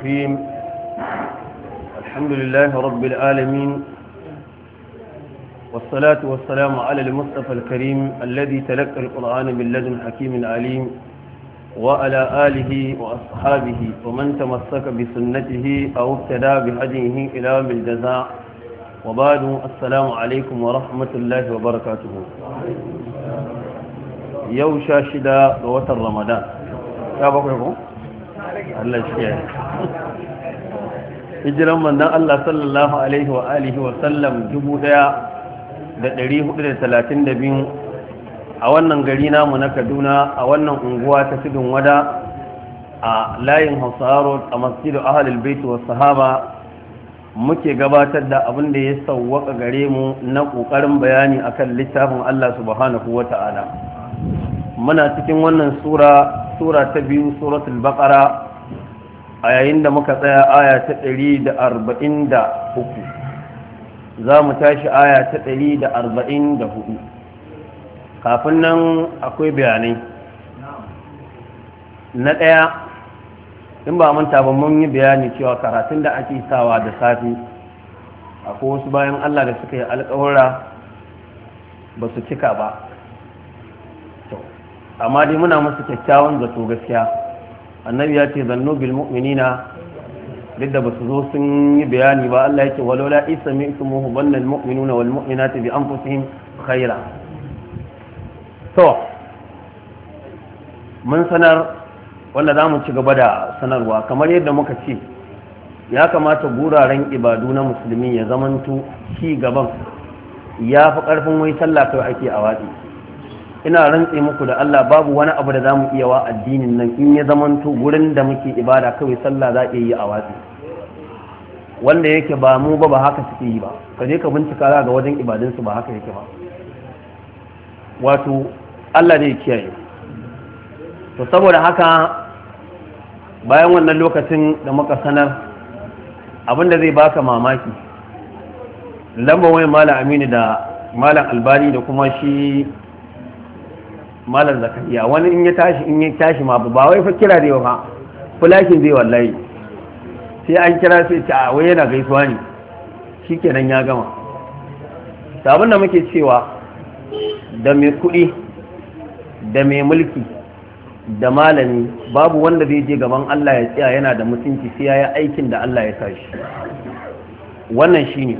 الرحيم الحمد لله رب العالمين والصلاة والسلام على المصطفى الكريم الذي تلقى القرآن من لدن حكيم عليم وعلى آله وأصحابه ومن تمسك بسنته أو ابتدى بهديه إلى بالجزاء وبعد السلام عليكم ورحمة الله وبركاته يوشا شدا ووتر رمضان شابكم الله يشكيه hijiran manzon Allah sallallahu alaihi wa alihi wa sallam 1432 a wannan gari namu na Kaduna a wannan unguwa ta Tudun Wada a layin Hausaro a Masjidu Ahlul Bait was Sahaba muke gabatar da abin da ya sauwaka gare mu na kokarin bayani akan littafin Allah subhanahu wata'ala muna cikin wannan sura ta biyu suratul baqara a yayin da muka tsaya aya ta 143 za mu tashi aya ta 144 kafin nan akwai bayanai na ɗaya in ba manta ba mun yi bayani cewa karatun da ake sawa da safi akwai wasu bayan Allah da suka yi alƙawura ba su cika ba amma dai muna musu kyakkyawan zato gaskiya annabi ya ce zannu bil mu'minina duk da basu zo sun yi bayani ba Allah yake walaula isami'tumuhu banna al mu'minuna wal mu'minatu bi anfusihim khaira to mun sanar wanda zamu ci gaba da sanarwa kamar yadda muka ce ya kamata guraren ibadu na musulmi ya zamanto ci gaban ya fi karfin wai sallah kai ake a watsi ina rantse muku da Allah babu wani abu da zamu iya wa addinin nan in ya zamanto gurin da muke ibada kawai sallah za a yi a watsi wanda yake ba mu ba haka suke yi ba ka je ka bincika ga wajen ibadunsu ba haka yake ba wato Allah ne ya kiyaye to saboda haka bayan wannan lokacin da muka sanar abinda zai baka mamaki lamba wani malam Aminu da malam Albani da kuma shi malam Zakariya wani in ya tashi ma ba wai fa kira da ba fulakin zai wallahi sai an kira sai ta wai yana gaisuwa ne shikenan ya gama abin da muke cewa da mai kuɗi da mai mulki da malami babu wanda zai je gaban Allah ya tsaya yana da mutunci sai ya yi aikin da Allah ya sa shi wannan shine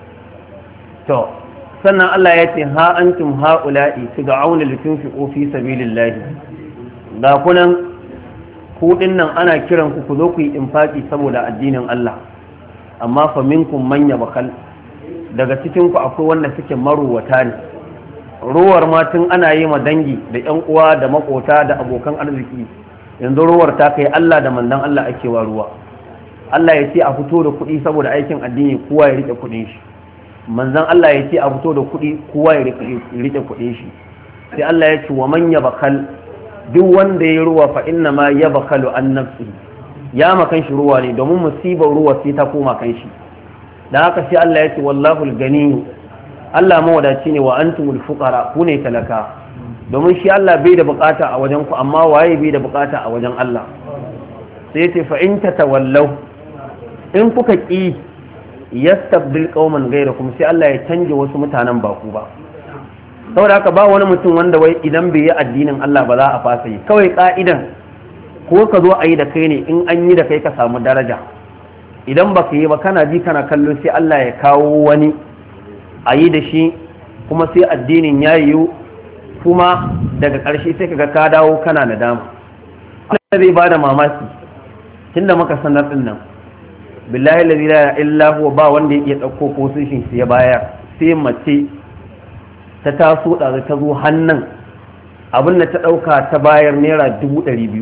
to sannan Allah ya ce ha antum haula'i tud'auna litunfiqu fi sabilillah ga kunan kudin nan ana kiran ku zo ku yi infaki saboda addinin Allah amma fa minkum man yabkhal daga cikin ku akwai wanda suke maruwata ne ruwar ma tun ana yi ma dangi da ƴan uwa da makota da abokan arziki yanzu ruwar ta kai Allah da manzon Allah ake wa ruwa Allah ya ce a fito da kuɗi saboda aikin addini kowa ya rike kuɗin shi manzan Allah ya ce a fito da kuɗi kowa ya rike kuɗin shi sai Allah ya ce wa man yabkhal duk wanda ya ruwa fa inna ma yabkhalu an nafsi ya makan shi ruwa ne domin musibar ruwa sai ta koma kan shi dan haka sai Allah ya ce wallahu al-gani Allah mawadaci ne wa antumul fuqara ku ne talaka domin shi Allah bai da bukata a wajen ku amma waye bai da bukata a wajen Allah sai ya ce fa in tatawallaw in kuka ki yastabdil qauman ghayrakum sai Allah ya canje wasu mutanen ba ku ba saboda haka ba wani mutum wanda wai idan bai yi addinin Allah ba za a fasa yi kawai ka'idan ko ka zo a yi da kai ne in an yi da kai ka samu daraja idan baka yi ba kana ji kana kallo sai Allah ya kawo wani a yi da shi kuma sai addinin ya yiwu kuma daga ƙarshe sai kaga ka dawo kana nadama Allah zai bada mamaki tunda muka sanar din nan billahi la ilaha illa huwa ba wanda ya dauko position shi ya bayar sai mace ta taso da ta zo hannun abin da ta dauka ta bayar naira 200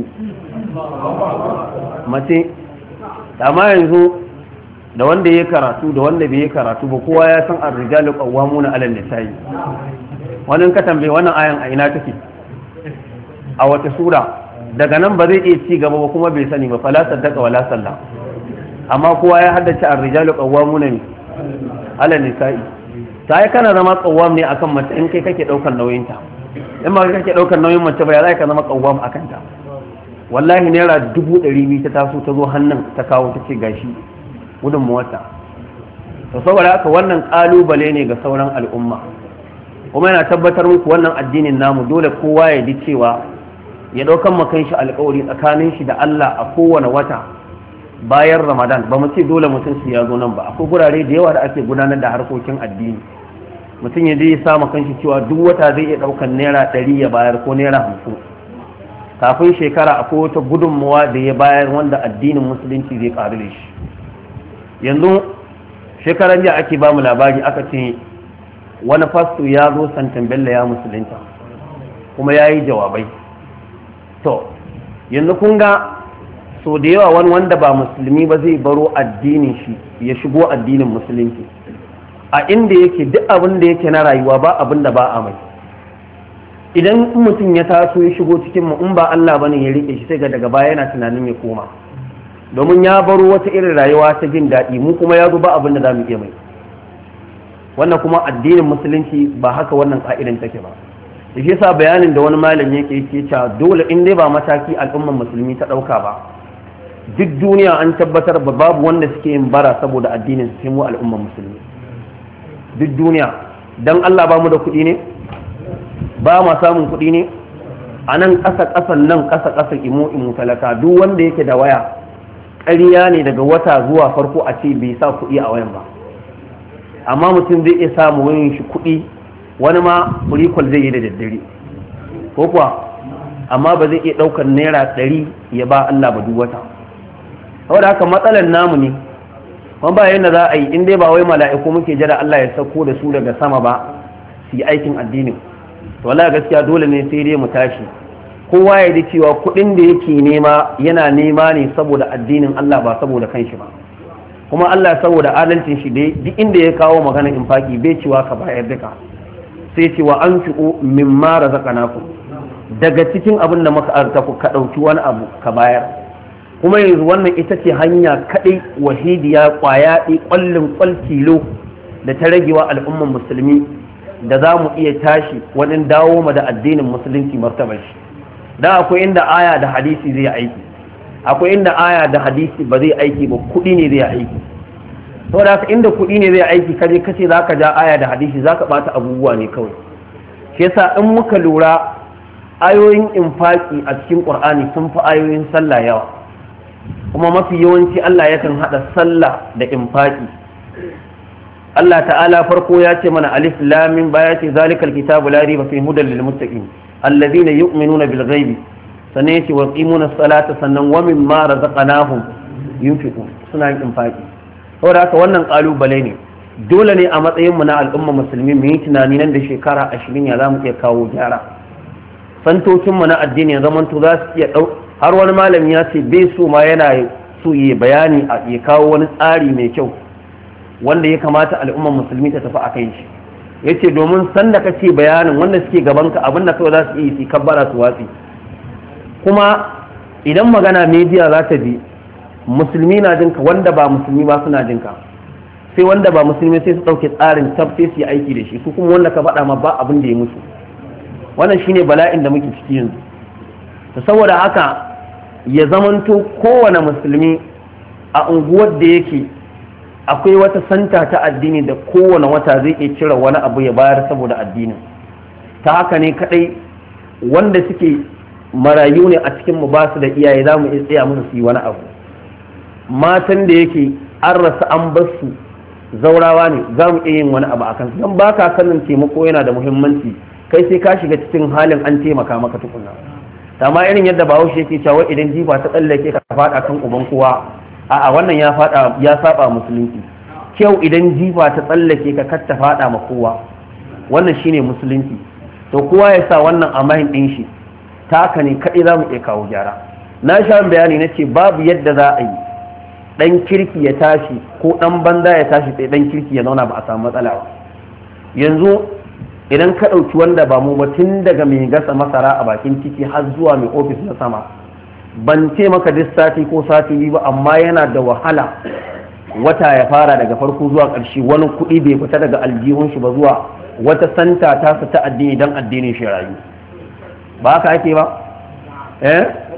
mace amma yanzu da wanda ya karatu da wanda bai karatu ba kowa ya san ar-rijalu qawwamuna 'ala an-nisa'i wannan ka tambaye wannan ayan a ina take a wata sura daga nan ba zai iya ci gaba ba kuma bai sani ba fala saddaka wala salla amma kowa ya haddace ar-rijalu qawwamuna 'ala an-nisa'i sai kana zama qawwam ne akan mace in kai kake daukar nauyin ta in ma kake daukar nauyin mace ba ya zai ka zama qawwam akan ta wallahi naira 200,000 ta taso ta zo hannun ta kawo ta ce gashi gudunmuwarta. to saboda haka wannan kalubale ne ga sauran al'umma, kuma yana tabbatar muku wannan addinin namu dole kowa ya ji cewa ya ɗaukan makan shi alƙawari tsakanin shi da Allah a kowane wata bayan Ramadan. ba mu ce dole mutum su ya zo nan ba, akwai gurare da yawa da ake gudanar da harkokin addini, mutum ya je ya sa makan shi cewa duk wata zai iya ɗaukan naira 100 ya bayar ko naira 50. kafin shekara akwai wata gudunmawa da ya bayar wanda addinin musulunci zai ƙaru da shi. yanzu shekaran jiya ake ba mu labari, aka ce wani fasto ya zo santan bello ya musulunta kuma ya yi jawabai. to yanzu kun ga so da yawa wani wanda ba musulmi ba zai baro addinin shi ya shigo addinin musulunci, a inda yake duk abin da yake na rayuwa ba abin da ba a mai. idan mutum ya taso ya shigo cikin mu in ba Allah bane ya rike shi, sai ga daga baya yana tunanin ya koma, domin ya baro wata irin rayuwa ta jin daɗi, mu kuma ya zo ba abin da za mu iya mai. wannan kuma addinin musulunci ba haka wannan ka'idan take ba. da shi yasa bayanin da wani malami yake cewa dole in dai ba mataki al'ummar musulmi ta ɗauka ba, duk duniya an tabbatar ba babu wanda suke yin bara saboda addinin sai mu al'ummar musulmi. duk duniya dan Allah ba mu da kuɗi ne, ba ma samun kuɗi ne, a nan ƙasa-ƙasan nan ƙasa-ƙasa imu talaka duk wanda yake da waya ƙarya ne daga wata zuwa farko a ce bai sa kuɗi a wayan ba. amma mutum zai iya samu wayan shi kuɗi, wani ma kurikul zai yi da daddare ko kuwa, amma ba zai iya ɗaukar naira 100 ya ba Allah ba duk wata. saboda haka matsalar namu ne, kuma ba yadda za a yi in dai ba wai mala'iku muke jira Allah ya sauko da su daga sama ba su yi aikin addinin. to wallahi gaskiya dole ne sai dai mu tashi, kowa ya ji cewa kuɗin da yake nema yana nema ne saboda addinin Allah ba saboda kanshi ba. kuma Allah saboda adalcin shi duk inda ya kawo maganar infaki bai cewa ka bayar duka, sai cewa anfiqu mimma razaqnakum, daga cikin abin da muka arta ku ka dauki wani abu ka bayar. kuma yanzu wannan ita ce hanya kadai wahidiya kwaya kwallin kwaltilo da ta ragewa al'umman musulmi da za mu iya tashi wajen dawo ma da addinin musulunci martabar shi. da akwai inda aya da hadisi zai aiki, akwai inda aya da hadisi ba zai aiki ba, kuɗi ne zai aiki. saboda haka inda kuɗi ne zai aiki kaje kace zaka ja aya da hadisi zaka bata abubuwa ne kawai. shi yasa in muka lura ayoyin infaki a cikin Qur'ani sun fi ayoyin sallah yawa, kuma mafi yawanci Allah yakan hada sallah da infaki. Allah ta'ala farko ya ce mana alif lam mim, baya ce zalikal kitabu la riba fi hudal lil muttaqin alladhina yu'minuna bil ghaibi, sannan yace wa qimuna salata, sannan wa mimma razaqnahum yunfiqun, suna yin infaki. saboda haka wannan kalubale ne, dole ne a matsayin mu na al'umma musulmi mu yi tunani nan da shekara 20 ya zamu iya kawo gyara. santocin mu na addini ya zamanto za su iya har wani malami ya ce bai so ma yana so yi bayani ya kawo wani tsari mai kyau wanda ya kamata al'ummar musulmi ta tafi a kai shi. ya ce domin sanda ka ce bayanin wanda suke gabanka abinda kawai za su yi su kabbara su watsi. kuma idan magana media za ta bi musulmi na jinka, wanda ba musulmi ba suna jinka, sai wanda ba musulmi sai su ɗauke tsarin tab sai su yi aiki da shi, su kuma wanda ka faɗa ma ba abin da ya mutu. wannan shine bala'in da muke ciki yanzu. saboda haka ya zamanto kowane musulmi a unguwar da yake akwai wata santa ta addini da kowane wata zai iya cire wani abu ya bayar saboda addinin. ta haka ne kadai wanda suke marayu ne a cikin mu ba su da iyaye za mu iya tsaya musu su yi wani abu. matan da yake an rasa an bar su zaurawa ne za mu iya yin wani abu a kansu, don ba ka sanin taimako yana da muhimmanci, kai sai ka shiga cikin halin an taimaka maka tukuna. amma irin yadda bahaushe yake cewa idan jifa ta tsallake ka faɗa kan uban kowa, a'a wannan ya saba musulunci. kyau idan jifa ta tsallake ka kar ta faɗa ma kowa, wannan shine musulunci. to kowa ya sa wannan amahin din shi, ta haka ne kaɗai za mu iya kawo gyara. na sha bayani na ce babu yadda za a yi ɗan kirki ya tashi ko ɗan banza ya tashi sai ɗan kirki ya zauna ba a samu matsala ba. yanzu idan ka ɗauki wanda ba mu ba tun daga mai gasa masara a bakin ciki har zuwa mai ofis na sama, ban ce maka duk sati ko sati biyu ba, amma yana da wahala wata ya fara daga farko zuwa ƙarshe wani kuɗi bai fita daga aljihun shi ba zuwa wata santa ta ta addini don addinin shi rayu. ba haka ake ba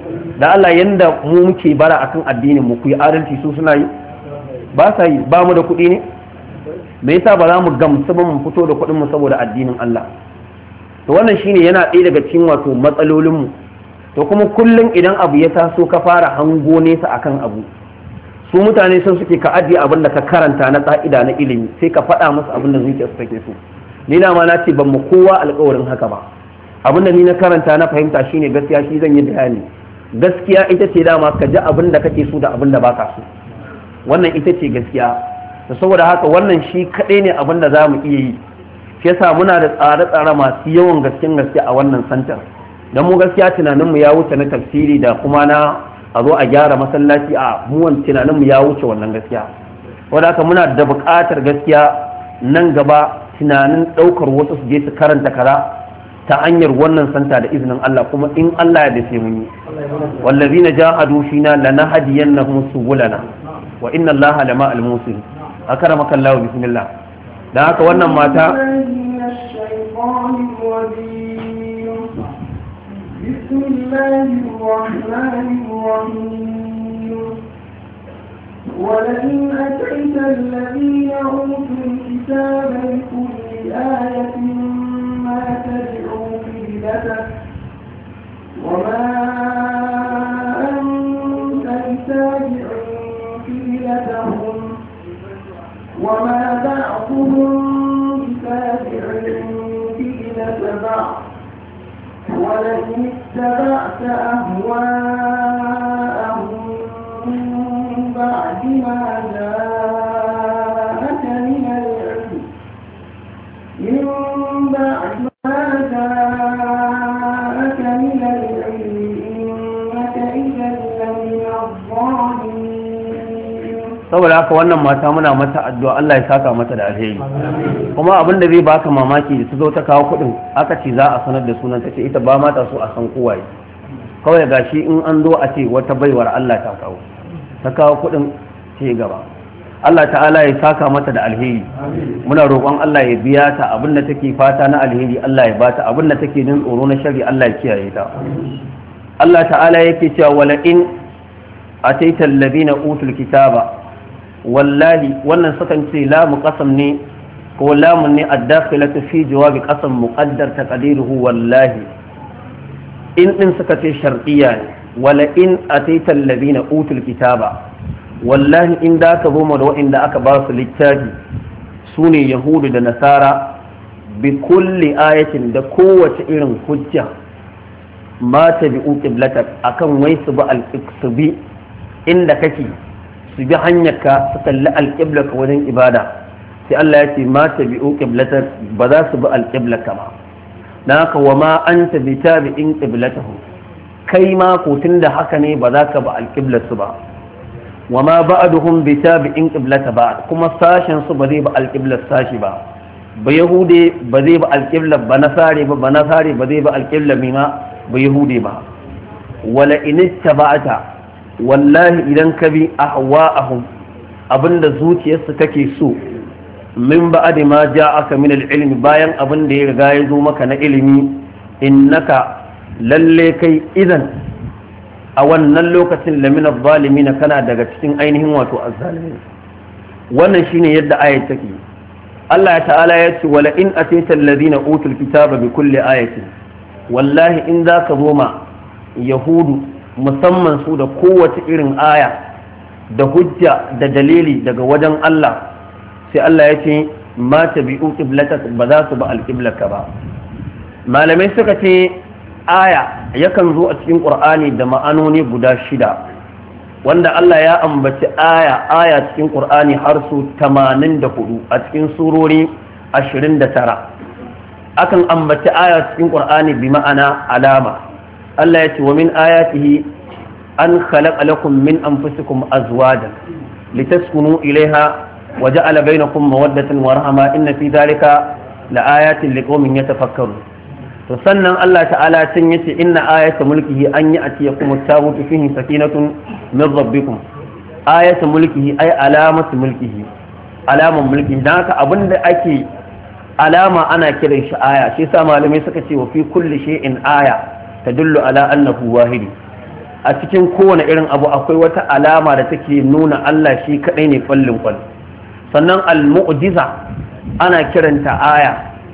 da Allah yanda mu muke bara akan addinin mu ku yi adalci su suna yi ba sa yi. Ba mu da kuɗi ne me yasa ba za mu gamsu ba mu fito da kuɗin mu saboda addinin Allah? to wannan shine yana ɗaya daga cikin wato matsalolin mu. to kuma kullum idan abu ya taso ka fara hango nesa akan abu, su mutane sun suke ka ajiye abin da ka karanta na ƙa'ida na ilimi sai ka faɗa musu abin da zuciyarsu take so. Ni na ma na ce ban mu kowa alƙawarin haka ba. Abin da ni na karanta na fahimta shine gaskiya, shi zan yi bayani. Gaskiya ita ce dama ka ji abin da kake so da abin da baka so. Wannan ita ce gaskiya. To saboda haka wannan shi kaɗai ne abin da za mu iya yi. Shi yasa muna da tsare-tsare masu yawan gaske a wannan santar. Dan mu gaskiya tunaninmu ya wuce na tafsiri da kuma na a zo a gyara masallaci, a muwan tunaninmu ya wuce wannan gaskiya. Wadda haka muna da buƙatar gaskiya nan gaba tunanin ɗaukar wasu su je su karanta kaza ta hanyar wannan santa da izinin Allah, kuma in Allah ya dace mun yi. Wallazina jahadu fina lanahdiyannahum subulana wa inna Allaha lama al-musin. Akramaka Allah, bismillah. Dan haka wannan mata بسم الله الرحمن الرحيم ولئن أتيت الذين أوتوا الكتاب بكل آية ما تدعوا قبلتك وما أنت بتابع قبلتهم وما بعضهم بتابع قبلة بعض ولئن اتبعت أهواءهم من بعد ما جاءك من العلم إنك إذا لمن الظالمين. saboda haka wannan mata muna mata addu'a Allah ya saka mata da alheri. Kuma abin da zai baka mamaki da su zo ta kawo kuɗin aka ce za a sanar da sunan ta ce ita ba mata so a san kowaye. Kawai gashi in an zo a ce wata baiwar Allah ta kawo kuɗin ce gaba. Allah ta'ala ya saka mata da alheri. Muna roƙon Allah ya biya ta abin da take fata na alheri, Allah ya bata abin da take jin tsoro na shari, Allah ya kiyaye ta. Allah ta'ala yake cewa wala in ataita alladhina utul kitaba, wallahi wannan sukan ce lamu qasam ne ko lamun ne ad-dakhilatu fi jawabi qasam muqaddar taqdiruhu wallahi. In din suka ce shar'iyya ne. Wala in ataita alladhina utul kitaba, wallahi in da ka zo da wa'inda aka ba su littafi sune yahudu da nasara, bi kulli ayatin da kowace irin hujja, ma tabi'u qiblatak akan wai su bi inda kake, su bi hanyarka, su kalli alƙiblaka wajen ibada, sai Allah ya ce ma tabi'u qiblatak, ba za su bi alƙiblaka ba. Dan haka wa ma anta bi tabi'in qiblatahu, kai ma ko tunda haka ne ba za ka bi alƙiblarsu ba. wa ma ba'duhum bi tabi'in qiblata ba, kuma sashen su ba zai ba alqiblar sashi ba. Ba yahude ba zai ba alqiblar ba nasare ba, ba nasare ba zai ba alqiblar mima ba yahude ba. wala in ittaba'ata, wallahi idan ka bi ahwa'ahum, abinda zuciyarsu take so, min ba'di ma ja'aka min al-ilmi, bayan abinda ya riga ya zo maka na ilimi, innaka lalle kai idan a wannan lokacin lamina zalimin kana daga cikin ainihin wato azzalimin. Wannan shine yadda ayat take. Allah ta'ala ya ce wala in atayta alladhina utul kitaba bi kulli ayatin, wallahi in zaka zo ma yahudu musamman su da kowace irin aya da hujja da dalili daga wajen Allah, sai Allah ya ce ma tabi'u qiblatak, ba za su ba alqiblaka ba. Malamai suka ce aya yakan zo a cikin Qur'ani da ma'anoni guda 6, wanda Allah ya ambaci aya cikin Qur'ani har su 84 a cikin surori 29. Akan ambaci aya cikin Qur'ani bi ma'ana alama. Allah ya ce wa min ayatihi an khalaqa lakum min anfusikum azwajan litaskunu ilaiha wa ja'ala bainakum mawaddatan wa rahma, inna fi dhalika laayatin liqaumin yatafakkarun. To sannan Allah ta'ala sun yace inna ayata mulkihi an ya'tiyakum at-tabutu fihi sakinatun min rabbikum. Ayata mulkihi ay alamatu mulkihi, alaman mulki. Dan haka abinda ake alama ana kiran shi aya. Shi yasa malamai suka ce wa fi kulli shay'in aya tadullu ala annahu wahid. a cikin kowane irin abu akwai wata alama da take nuna Allah shi kadai ne kwallin kwal. Sannan al-mu'jiza ana kiranta aya.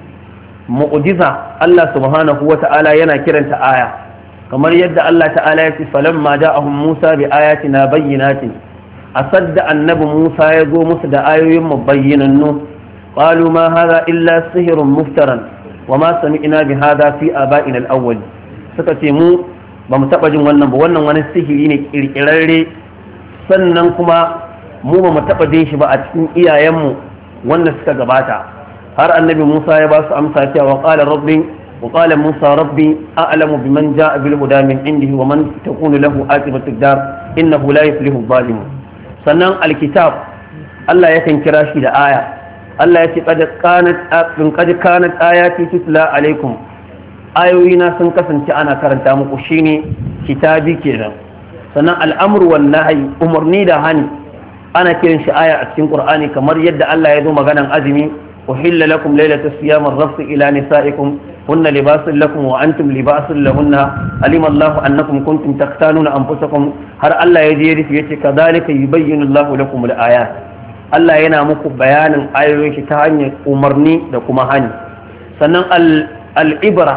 Mu'jiza Allah subhanahu wata'ala yana kiranta aya, kamar yadda Allah ta'ala ya ce falamma ja'ahum Musa bi ayatina bayyinatin, asadda annabi Musa ya zo musu da ayoyin mu bayyinannu, qalu ma hadha illa sihrun muftaran wa ma sami'na bi hadha fi aba'ina al-awwal. Suka ce mu ba mu taba jin wannan ba, wannan wani sihiri ne kirkirarre, sannan kuma mu ba mu taba jin shi ba a cikin iyayenmu wanda suka gabata. har annabi Musa ya ba su amsa cewa wa qala Musa rabbi a'lamu biman ja'a bil huda min indihi wa man takunu lahu aqibatu dar innahu la yuflihu adh-dhalimun. Sannan alkitab Allah yakan kira shi da aya. Allah ya ce qad kanat ayati tutla alaikum, ayoyina sun kasance ana karanta muku, shine kitabi kenan. Sannan al'amru wan nahyi, umarni da hani, ana kiran shi aya a cikin Qur'ani, kamar yadda Allah ya zo maganan azumi أحل لكم ليلة الصيام الرفث إلى نسائكم هن لباس لكم وأنتم لباس لهن علم الله أنكم كنتم تختانون أنفسكم هر الله يجير في كذلك يبين الله لكم الآيات. الله ينامك بيانا آيوين شتاني أمرني لكم هاني. سنن الإبرة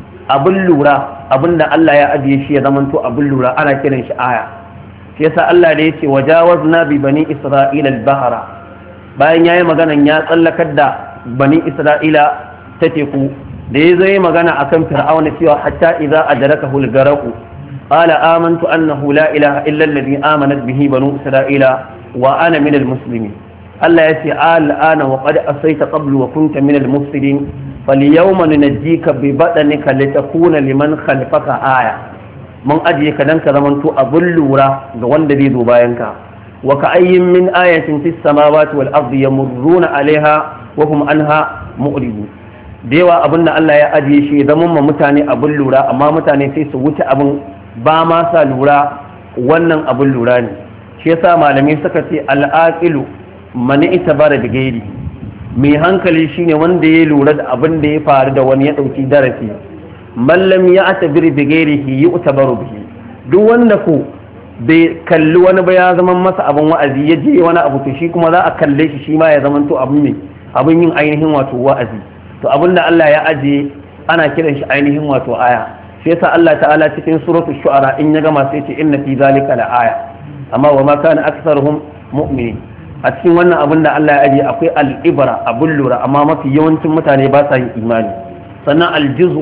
أبلورا أبن الله يأدي شيء ضمنتو أبلورا أنا كنش آية. يسأل الله ليش وجاوزنا ببني إسرائيل البحر، bayan ya yi magana ya tsallakar da bani isra'ila ta teku, da ya zai magana a kan fir'auna cewa hatta idza adraka hulgaraku qala amantu annahu la ilaha illa alladhi amanat bihi banu isra'ila wa ana minal muslimin. Allah ya ce al'ana wa qad asayta qablu wa kunta minal mufsidin falyawma nunajjika bi badanika litakuna liman khalfaka aya. mun ajiye ka dan ka zamanto abun lura ga wanda zai zo bayan ka. وكأي من آية في السماوات والأرض يمرون عليها وهم عنها مؤردون. dewa abin da Allah ya ajiye shi zaman ma mutane abin lura, amma mutane sai su wuce abin ba ma sa lura, wannan abin lura ne. Shi yasa malamai suka ce al'aqilu man itabara da gairi, mai hankali shine wanda ya lura da abin da ya faru da wani ya dauki darasi. Man lam ya'tabir bi ghairihi yu'tabaru bihi, duk wanda ko bai kalli wani ba ya zama masa abin wa'azi, ya je wani abu to shi kuma za a kalle shi shi ma ya zama to abin yin ainihin wato wa'azi. To abin da Allah ya ajiye ana kiran shi ainihin wato aya. Sai yasa Allah ta'ala cikin suratul shu'ara in ya gama sai ce inna fi zalika la aya, amma wa ma kana aktharuhum mu'minin. A cikin wannan abin da Allah ya ajiye akwai al-ibra, abun lura, amma mafi yawancin mutane ba sa yin imani. Sannan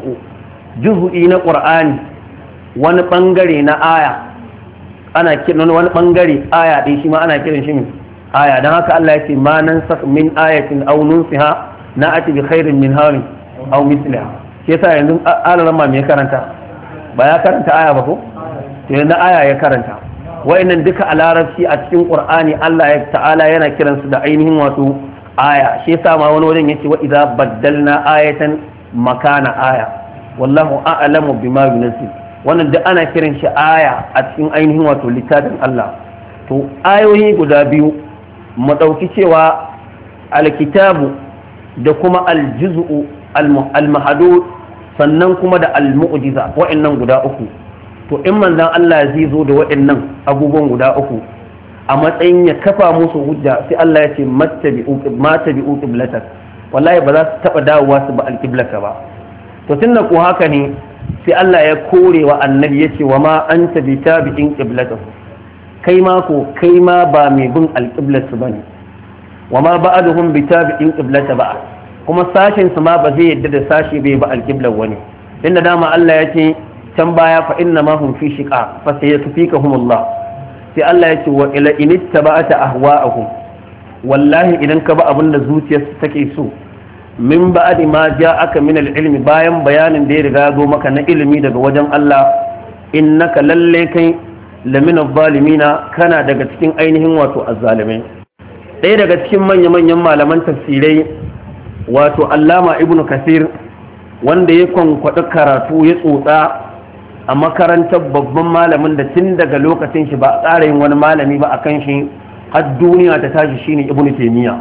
juz'i na Qur'ani wani bangare na aya ana kiran wani bangare aya ɗin shi ma ana kiran shi aya. don haka Allah ya ce ma nansakh min ayatin aw nunsiha na'ati bi khairin min harin aw misliha. shi yasa yanzu alaran ma me karanta, ba ya karanta aya ba ko, to yanzu aya ya karanta. wa'annan duka a larabci a cikin Qur'ani Allah ya ta'ala yana kiransu da ainihin wato aya. shi yasa ma wani wajen yace wa idza baddalna ayatan makana aya wallahu a'lamu bima yunzil. wannan da ana kiran shi aya a cikin ainihin wato littafin Allah. to ayoyi guda biyu mu ɗauki cewa alkitabu da kuma aljuz'u almahadud, sannan kuma da almu'jiza, wa'annan guda uku. to in manzon Allah zai zo da wa'annan abubuwan guda uku a matsayin ya kafa musu hujja, sai Allah ya ce mattabi'u qiblatak, wallahi ba za su taba dawowa su ba alqiblaka ba. to tunda ko haka ne sai Allah ya kore wa annabi ya ce wa ma anta bi tabi'in qiblatahu, kai ma ba mai bin alqiblatu bane, wa ma ba'aduhum bi tabi'in qiblata ba, kuma sashin su ma ba zai yadda da sashi bai ba alqiblar wani. inda dama Allah ya ce can baya fa inna ma hum fi shiqa fa sayakfikahum Allah, sai Allah ya ce wa ila in ittaba'ata ahwa'ahum, wallahi idan ka ba abin da zuciyarsu take so, min ba'di ma ja'aka min al-ilmi, bayan bayanin da ya riga zo maka na ilimi daga wajen Allah, innaka lalle kai lamina zalimina, kana daga cikin ainihin wato azzalimai. ɗaya daga cikin manya-manyan malaman tafsirai wato Allama Ibn Kathir, wanda ya kwankwaɗi karatu ya tsotsa a makarantar babban malamin da tun daga lokacin shi ba a ƙara yin wani malami ba a kan shi har duniya ta tashi, shine Ibn Taymiyyah.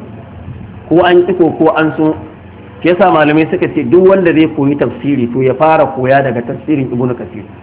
ko an kiko ko an so, ke yasa malamai suka ce duk wanda zai koyi tafsiri to ya fara koya daga tafsirin Ibn Kathir.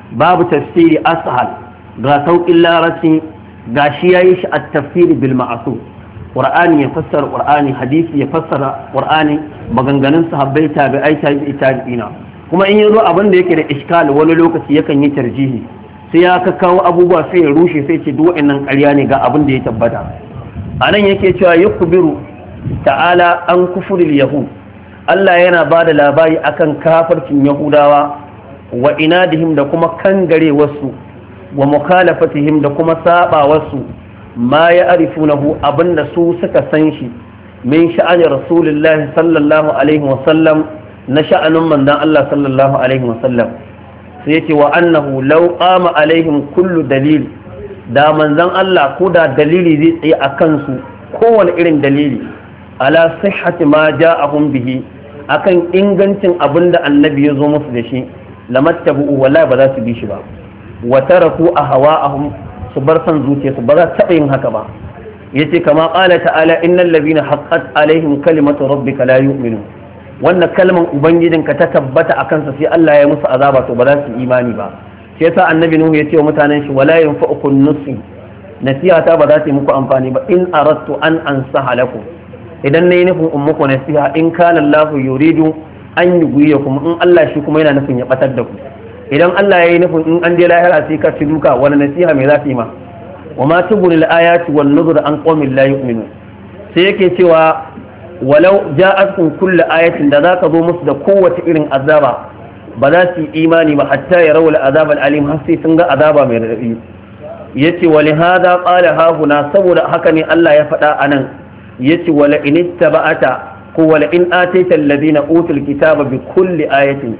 babu tafsiri ashal ga sauƙin larabci ga shi yayi shi at-tafsir bil ma'sur qur'ani ya fassara qur'ani hadisi ya fassara qur'ani maganganun sahabbai tabi'ai tabi'ina kuma in yazo abin da yake da iskal wani lokaci yakan yi tarjihi sai ya kawo abubuwa sai ya rushe sai ce duk wa'annan ƙarya ne ga abin da ya tabbata anan yake cewa yakbiru ta'ala an kufuril yahud Allah yana ba da labari akan kafircin yahudawa wa inadihim da kuma kangare wasu wa mukhalafatihim da kuma saba wasu ma ya arifunahu abinda su suka san shi min sha'ani rasulullahi sallallahu alaihi wasallam na sha'anin manzon Allah sallallahu alaihi wasallam sai yake wa annahu law qama alaihim kullu dalil da manzon Allah ko da dalili zai tsaye akan su kowane irin dalili ala sihhati ma ja'ahum bihi akan ingancin abinda annabi ya zo musu da shi lamattabu wallahi ba za su bi shi ba wa taraku ahwa'ahum su bar san zuciyarsu ba za su taɓa yin haka ba yace kama qala ta'ala innal ladhina haqqat alaihim kalimatu rabbika la yu'minun wannan kalman ubangijinka ta tabbata akan sa sai Allah ya musu azaba to ba za su imani ba sai yasa annabi nuhu yace wa mutanen shi wala yanfa'ukum nusi nasiha ta ba za ta yi muku amfani ba in aradtu an ansaha lakum idan nayi nufin ummuku nasiha in kana Allah yuridu an yughyikum in Allah shi kuma yana nufin ya batar da ku idan Allah ya yi nufin in an je lahira sai ka ci duka wani nasiha mai za ta yi ma wa ma tubulil ayati wan nuzur an qaumin la yu'minun sai yake cewa walau ja'atkum kullu ayatin da zaka zo musu da kowace irin azaba ba za su yi imani ba hatta ya rawul azab al-alim har sai sun ga azaba mai radadi yace wa lihada qala ha huna saboda haka ne Allah ya faɗa anan yace wala in ittaba'ata ko wala in ataita alladhina utul kitaba bi kulli ayatin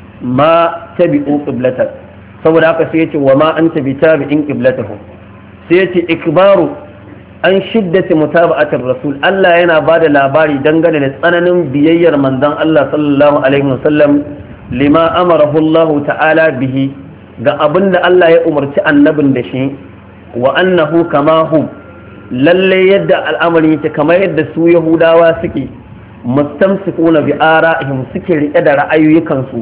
ma tabi'u qiblatak saboda haka sai yace wa ma anta bitabi'in qiblatahum sai yace ikbaru an shiddati mutaba'atir rasul Allah yana bada labari dangane da tsananin biyayyar manzon Allah sallallahu alaihi wasallam lima amarahu Allah ta'ala bihi ga abinda Allah ya umarci annabin da shi wa annahu kama hum lalle yadda al'amari yake kamar yadda su yahudawa suke mustamsikuna bi ara'ihim suke rike da ra'ayoyinsu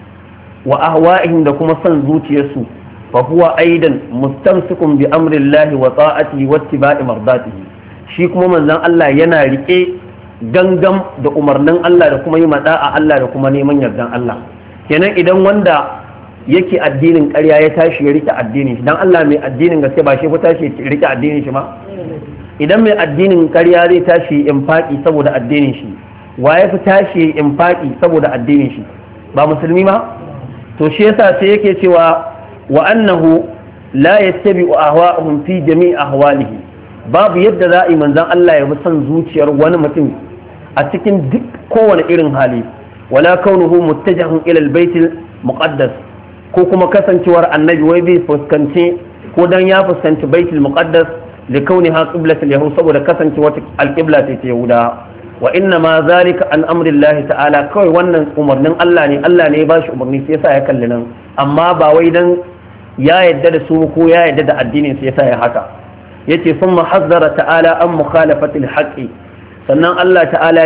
wa ahwa'ihim da kuma son zuciyarsu fa huwa aidan mustamsikun bi amrillahi wa ta'atihi wa ittiba'i mardatihi shi kuma manzon Allah yana rike gangam da umarnin Allah da kuma yi mada'a Allah da kuma neman yardan Allah kenan idan wanda yake addinin ƙarya ya tashi ya rike addinin shi dan Allah mai addinin gaske ba shi fa tashi ya rike addinin shi ma idan mai addinin ƙarya zai tashi infaki saboda addinin shi wa ya fi tashi infaki saboda addinin shi ba musulmi ma to shi yasa sai yake cewa wa annahu la yattabi'u ahwa'ahum fi jami'i ahwalihi babu yadda za a yi manzon Allah ya bi son zuciyar wani mutum a cikin duk kowane irin hali wala kaunuhu muttajahun ila albayt muqaddas ko kuma kasancewar annabi wai bai fuskanci ko dan ya fuskanci baitul muqaddas da kauniha qiblatul yahud saboda kasancewar alqibla ta yahuda wa inna ma zalika an amrillahi ta'ala kawai wannan umarnin Allah ne ya bashi umarni sai yasa ya kalli nan amma ba wai dan ya yadda da su ko ya yadda da addinin sai yasa ya haka yace summa hazzara ta'ala an mukhalafatil haqqi sannan Allah ta'ala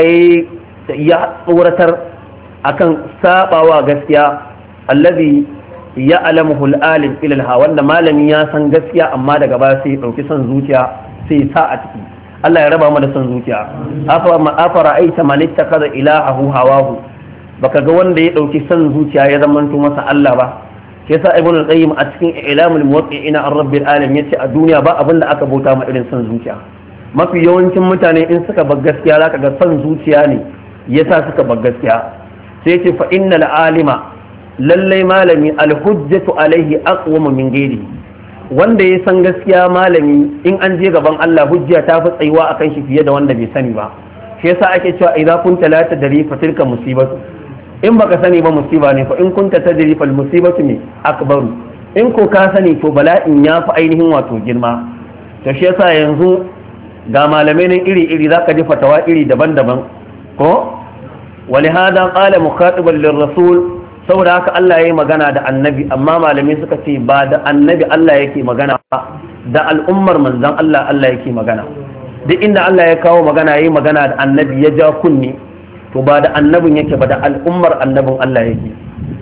ya tsoratar akan sabawa gaskiya allazi ya'lamuhu al-alim ila al-hawa wanda malami ya san gaskiya amma daga baya sai ya dauki son zuciya sai ya sa a ciki Allah ya raba mu da son zuciya afara aita man ittakaza ilahahu hawahu baka ga wanda ya dauki son zuciya ya zamanto masa Allah ba shi yasa ibnu al-qayyim a cikin ilamul muwaqqi'ina ar-rabbil alamin yace a duniya ba abin da aka bauta ma irin son zuciya mafi yawancin mutane in suka bar gaskiya zaka ga son zuciya ne yasa suka bar gaskiya sai yace fa innal alima lallai malami al-hujjatu alaihi aqwamu min ghairihi wanda ya san gaskiya malami in an je gaban Allah hujja ta fi tsayuwa akan shi fiye da wanda bai sani ba shi yasa ake cewa idza kunta la tadri fa tilka musibatu in baka sani ba musiba ne fa in kunta tadri fal musibatu ne akbaru in ko ka sani to bala'in ya fi ainihin wato girma to shi yasa yanzu ga malamai nan iri-iri zaka ji fatawa iri daban-daban ko walihada qala mukhatiban lirrasul saboda haka Allah ya yi magana da annabi amma malamai suka ce ba da annabi Allah yake magana da al'ummar manzan Allah yake magana duk inda Allah ya kawo magana ya yi magana da annabi ya ja kunni to ba da annabin yake ba da al'ummar annabin Allah yake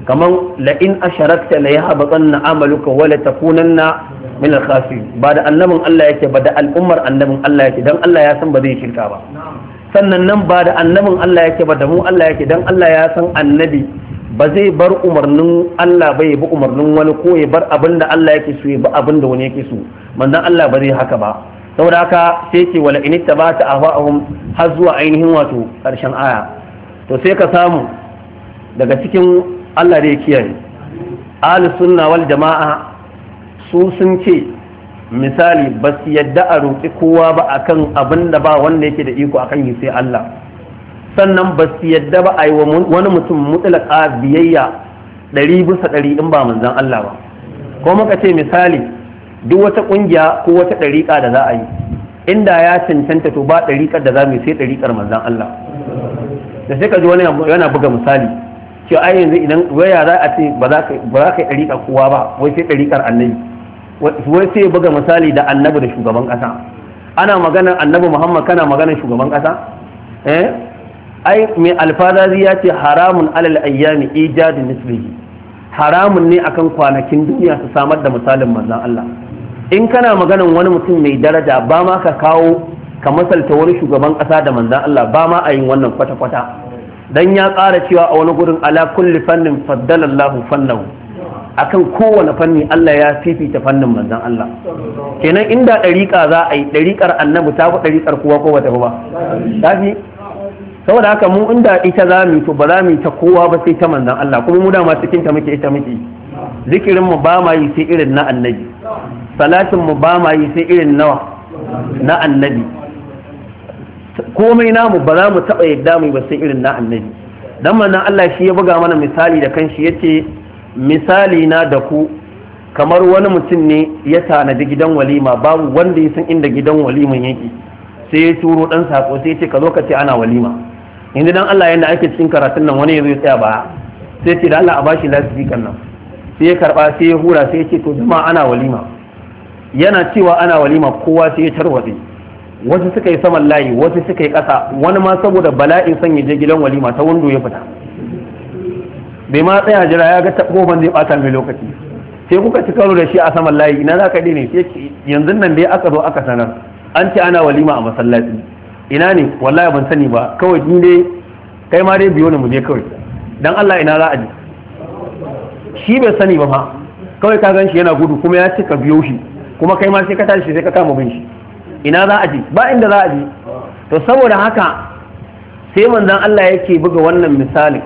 kaman la in asharakta la yahbatanna amaluka wa la takunanna min al-khasirin ba da annabin Allah yake ba da al'ummar annabin Allah yake dan Allah ya san ba zai shirka ba sannan nan ba da annabin Allah yake ba da mu Allah yake dan Allah ya san annabi ba zai bar umarnin Allah ba ya bi umarnin wani ko ya bar abin da Allah yake so ya bi abin da wani yake so manzon Allah ba zai haka ba saboda haka sai ce wala in tabata ahwa'ahum har zuwa ainihin wato karshen aya to sai ka samu daga cikin Allah da ya kiyaye ahlus sunna wal jama'a su sun ce misali ba su yadda a roƙi kowa ba akan abin da ba wanda yake da iko akan yi sai Allah sannan ba su yadda ba a yi wa wani mutum mutlaka biyayya 100% in ba manzon Allah ba ko muka ce misali duk wata ƙungiya ko wata ɗariƙa da za a yi inda ya cancanta to ba ɗariƙar da za mu sai ɗariƙar manzon Allah da sai ka ji wani yana buga misali cewa ai yanzu idan waya za a ce ba za ka yi ɗariƙar kowa ba wai sai ɗariƙar annabi wai sai buga misali da annabi da shugaban ƙasa ana maganar annabi Muhammad kana maganar shugaban ƙasa ai mai alfazazi ya ce haramun alal ayyami ijadi mislihi haramun ne akan kwanakin duniya su samar da misalin manzon Allah in kana maganar wani mutum mai daraja ba ma ka kawo ka masalta wani shugaban ƙasa da manzon Allah ba ma a yin wannan kwata-kwata dan ya ƙara cewa a wani gurin ala kulli fannin faddalallahu fannahu akan kowane fanni Allah ya fifita fannin manzon Allah kenan inda ɗariƙa za a yi ɗariƙar annabi ta fi ɗariƙar kowa ko bata ba ta fi saboda haka mu inda ita za mu to ba za mu ta kowa ba sai ta manzon Allah kuma mu dama cikin ta muke ita muke zikirin mu ba ma yi sai irin na annabi salatin mu ba ma yi sai irin nawa na annabi komai namu ba za mu taɓa yadda mu ba sai irin na annabi dan manzon Allah shi ya buga mana misali da kanshi yace misali na da ku kamar wani mutum ne ya tanadi gidan walima babu wanda ya san inda gidan waliman yake sai ya turo dan sako sai ya ce ka zo ka ce ana walima yanzu dan Allah yanda ake cikin karatun nan wani ya zo ya tsaya ba sai ce da Allah a bashi lasfikan nan sai ya karba sai ya hura sai ya ce to jama'a ana walima yana cewa ana walima kowa sai ya tarwatse wasu suka yi saman layi wasu suka yi ƙasa wani ma saboda bala'in son ya je gidan walima ta wando ya fita bai ma tsaya jira ya ga taɓoban zai ɓata mai lokaci sai kuka ci karo da shi a saman layi ina za ka ne sai yanzu nan dai aka zo aka sanar an ce ana walima a masallaci ina ne wallahi ban sani ba kawai ni dai kai ma dai biyo ne mu je kawai dan Allah ina za a je shi bai sani ba fa kawai ka gan shi yana gudu kuma ya ce ka biyo shi kuma kai ma sai ka tashi sai ka kama bin shi ina za a je ba inda za a je to saboda haka sai manzon Allah yake buga wannan misalin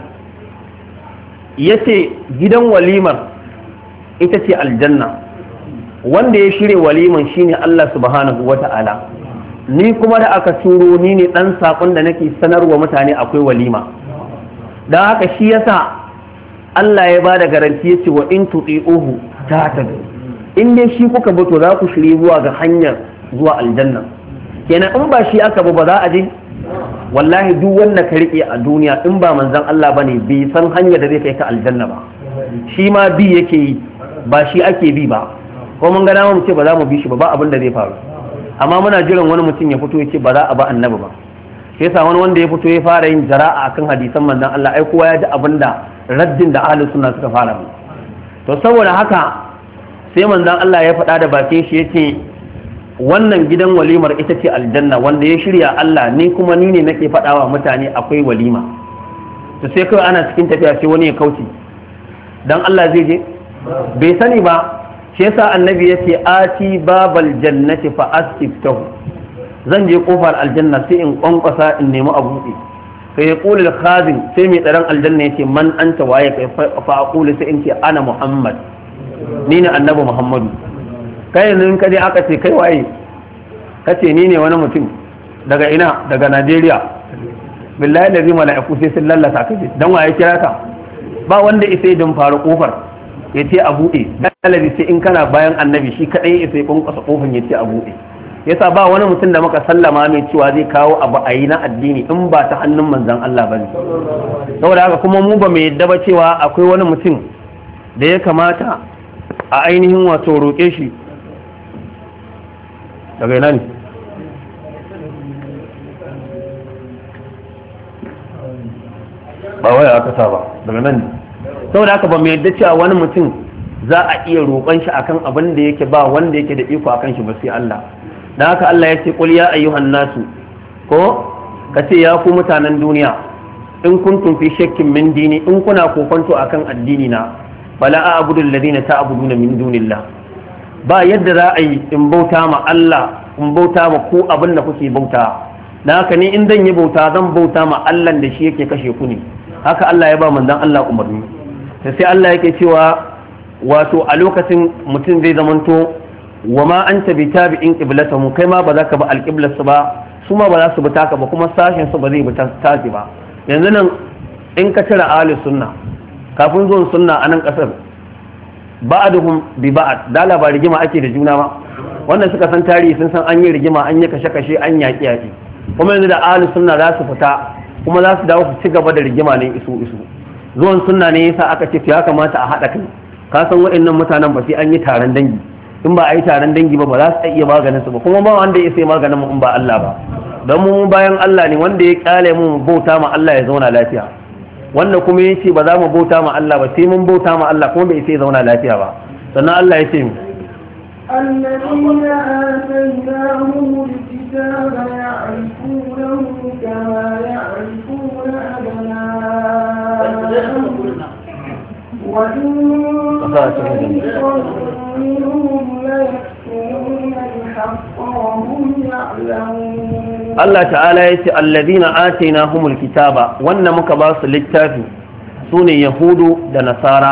yace gidan walimar ita ce aljanna wanda ya shirya waliman shine Allah subhanahu wata'ala ni kuma da aka turo ni ne dan sakon da nake sanarwa mutane akwai walima dan haka shi yasa Allah ya bada garanti yace wa in tuti'uhu tahtadu in dai shi kuka bi to za ku shirye zuwa ga hanyar zuwa aljanna kenan in ba shi aka bi ba za a je wallahi duk wanda ka rike a duniya in ba manzon Allah bane bai san hanyar da zai kai ka aljanna ba shi ma bi yake yi ba shi ake bi ba ko mun gana mu ce ba za mu bi shi ba abin da zai faru amma muna jiran wani mutum ya fito ya ce ba za a ba annabi ba sai yasa wani wanda ya fito ya fara yin jara'a akan hadisan manzon Allah ai kowa ya ji abin da raddin da ahlus sunna suka fara to saboda haka sai manzon Allah ya faɗa da bakin shi yace wannan gidan walimar ita ce aljanna wanda ya shirya Allah ni kuma ni ne nake faɗawa mutane akwai walima to sai kawai ana cikin tafiya sai wani ya kauce dan Allah zai je bai sani ba shi yasa annabi yace ati babal jannati fa astiftahu zan je kofar aljanna sai in kwankwasa in nemi a buɗe sai ya kula da khazin sai mai tsaron aljanna yace man anta waye kai fa aqulu sai in ce ana muhammad ni ne annabi muhammadu kai yanzu in ka je aka ce kai waye ka ce ni ne wani mutum daga ina daga Najeriya billahi da zima mala'iku sai sun lallata ka dan waye kira ka ba wanda isai don faru kofar ya ce a buɗe dalabi sai in kana bayan annabi shi kadai isai kunkusa kofar ya ce a buɗe yasa ba wani mutum da muka sallama mai cewa zai kawo abu a yi na addini in ba ta hannun manzon Allah bane saboda haka kuma mu ba mai yadda ba cewa akwai wani mutum da ya kamata a ainihin wato roƙe shi daga ina ne ba waya aka sa ba daga nan ne saboda haka ba mu yadda cewa wani mutum za a iya roƙon shi akan abin da yake ba wanda yake da iko akan shi ba sai Allah. Dan haka Allah ya ce qul ya ayyuhan nasu, ko kace ya ku mutanen duniya, in kuntum fi shakkin min dini, in kuna kokonto akan addini na, bala a'budu alladhina ta'buduna min dunillah, ba yadda za a yi in bauta ma Allah, in bauta ma ku abin da kuke bauta. Dan haka ni in zan yi bauta zan bauta ma Allah da shi yake kashe ku ne. Haka Allah ya ba manzon Allah umarni. Sai Allah yake cewa wato a lokacin mutum zai zamanto wa ma anta bi tabi'in qiblatahu, kai ma ba za ka ba alqiblarsu ba, su ma ba za su bi taka ba, kuma sashen su ba zai bi taki ba. Yanzu nan in ka tira ahli sunna kafin zuwan sunna a nan kasar ba'aduhum bi ba'ad, da ba rigima ake da juna ba. Wannan suka san tarihi sun san an yi rigima, an yi kashe-kashe, an yaƙi. Kuma yanzu da ahli sunna za su fita kuma za su dawo su ci gaba da rigima ne isu zuwan sunna ne yasa aka ce ya kamata a haɗa kai. Ka san waɗannan mutanen ba sai an yi taron dangi, in ba a yi taron dangi ba za su iya maganin su ba, kuma ba wanda ya sai maganin mu in ba Allah ba. Don mu bayan Allah ne, wanda ya kyale mu bauta ma Allah ya zauna lafiya, wanda kuma ya ce ba za mu bauta ma Allah ba sai mun bauta ma Allah kuma bai sai zauna lafiya ba. Sannan Allah ya ce mu الذين آتيناهم الكتاب يعرفونه كما يعرفون أبناءهم وإن فريقا منهم ليكتمون الحق وهم يعلمون. الله تعالى يقول الذين آتيناهم الكتاب وأن مكباس للتافي سوني يهود ونصارى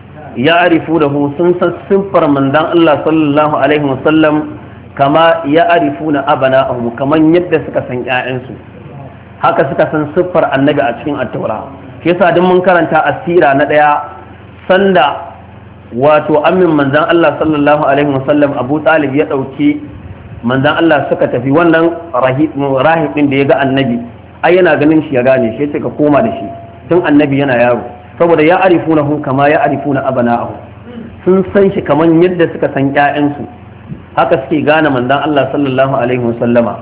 يعرفونه سنفر من دان الله صلى الله عليه وسلم كما يعرفون أبناءهم كما يدسك سنجاءنسو haka suka san siffar annabi a cikin at-taura. Yasa duk mun karanta asira na daya sanda wato amin manzan Allah sallallahu alaihi wasallam Abu Talib ya dauki manzan Allah suka tafi wannan rahib din da ya ga annabi, ai yana ganin shi ya gane shi, sai ka koma da shi tun annabi yana yaro, saboda ya arifunahu kama ya arifuna abana'ahu, sun san shi kaman yadda suka san ƴaƴansu, haka suke gane manzan Allah sallallahu alaihi wasallama.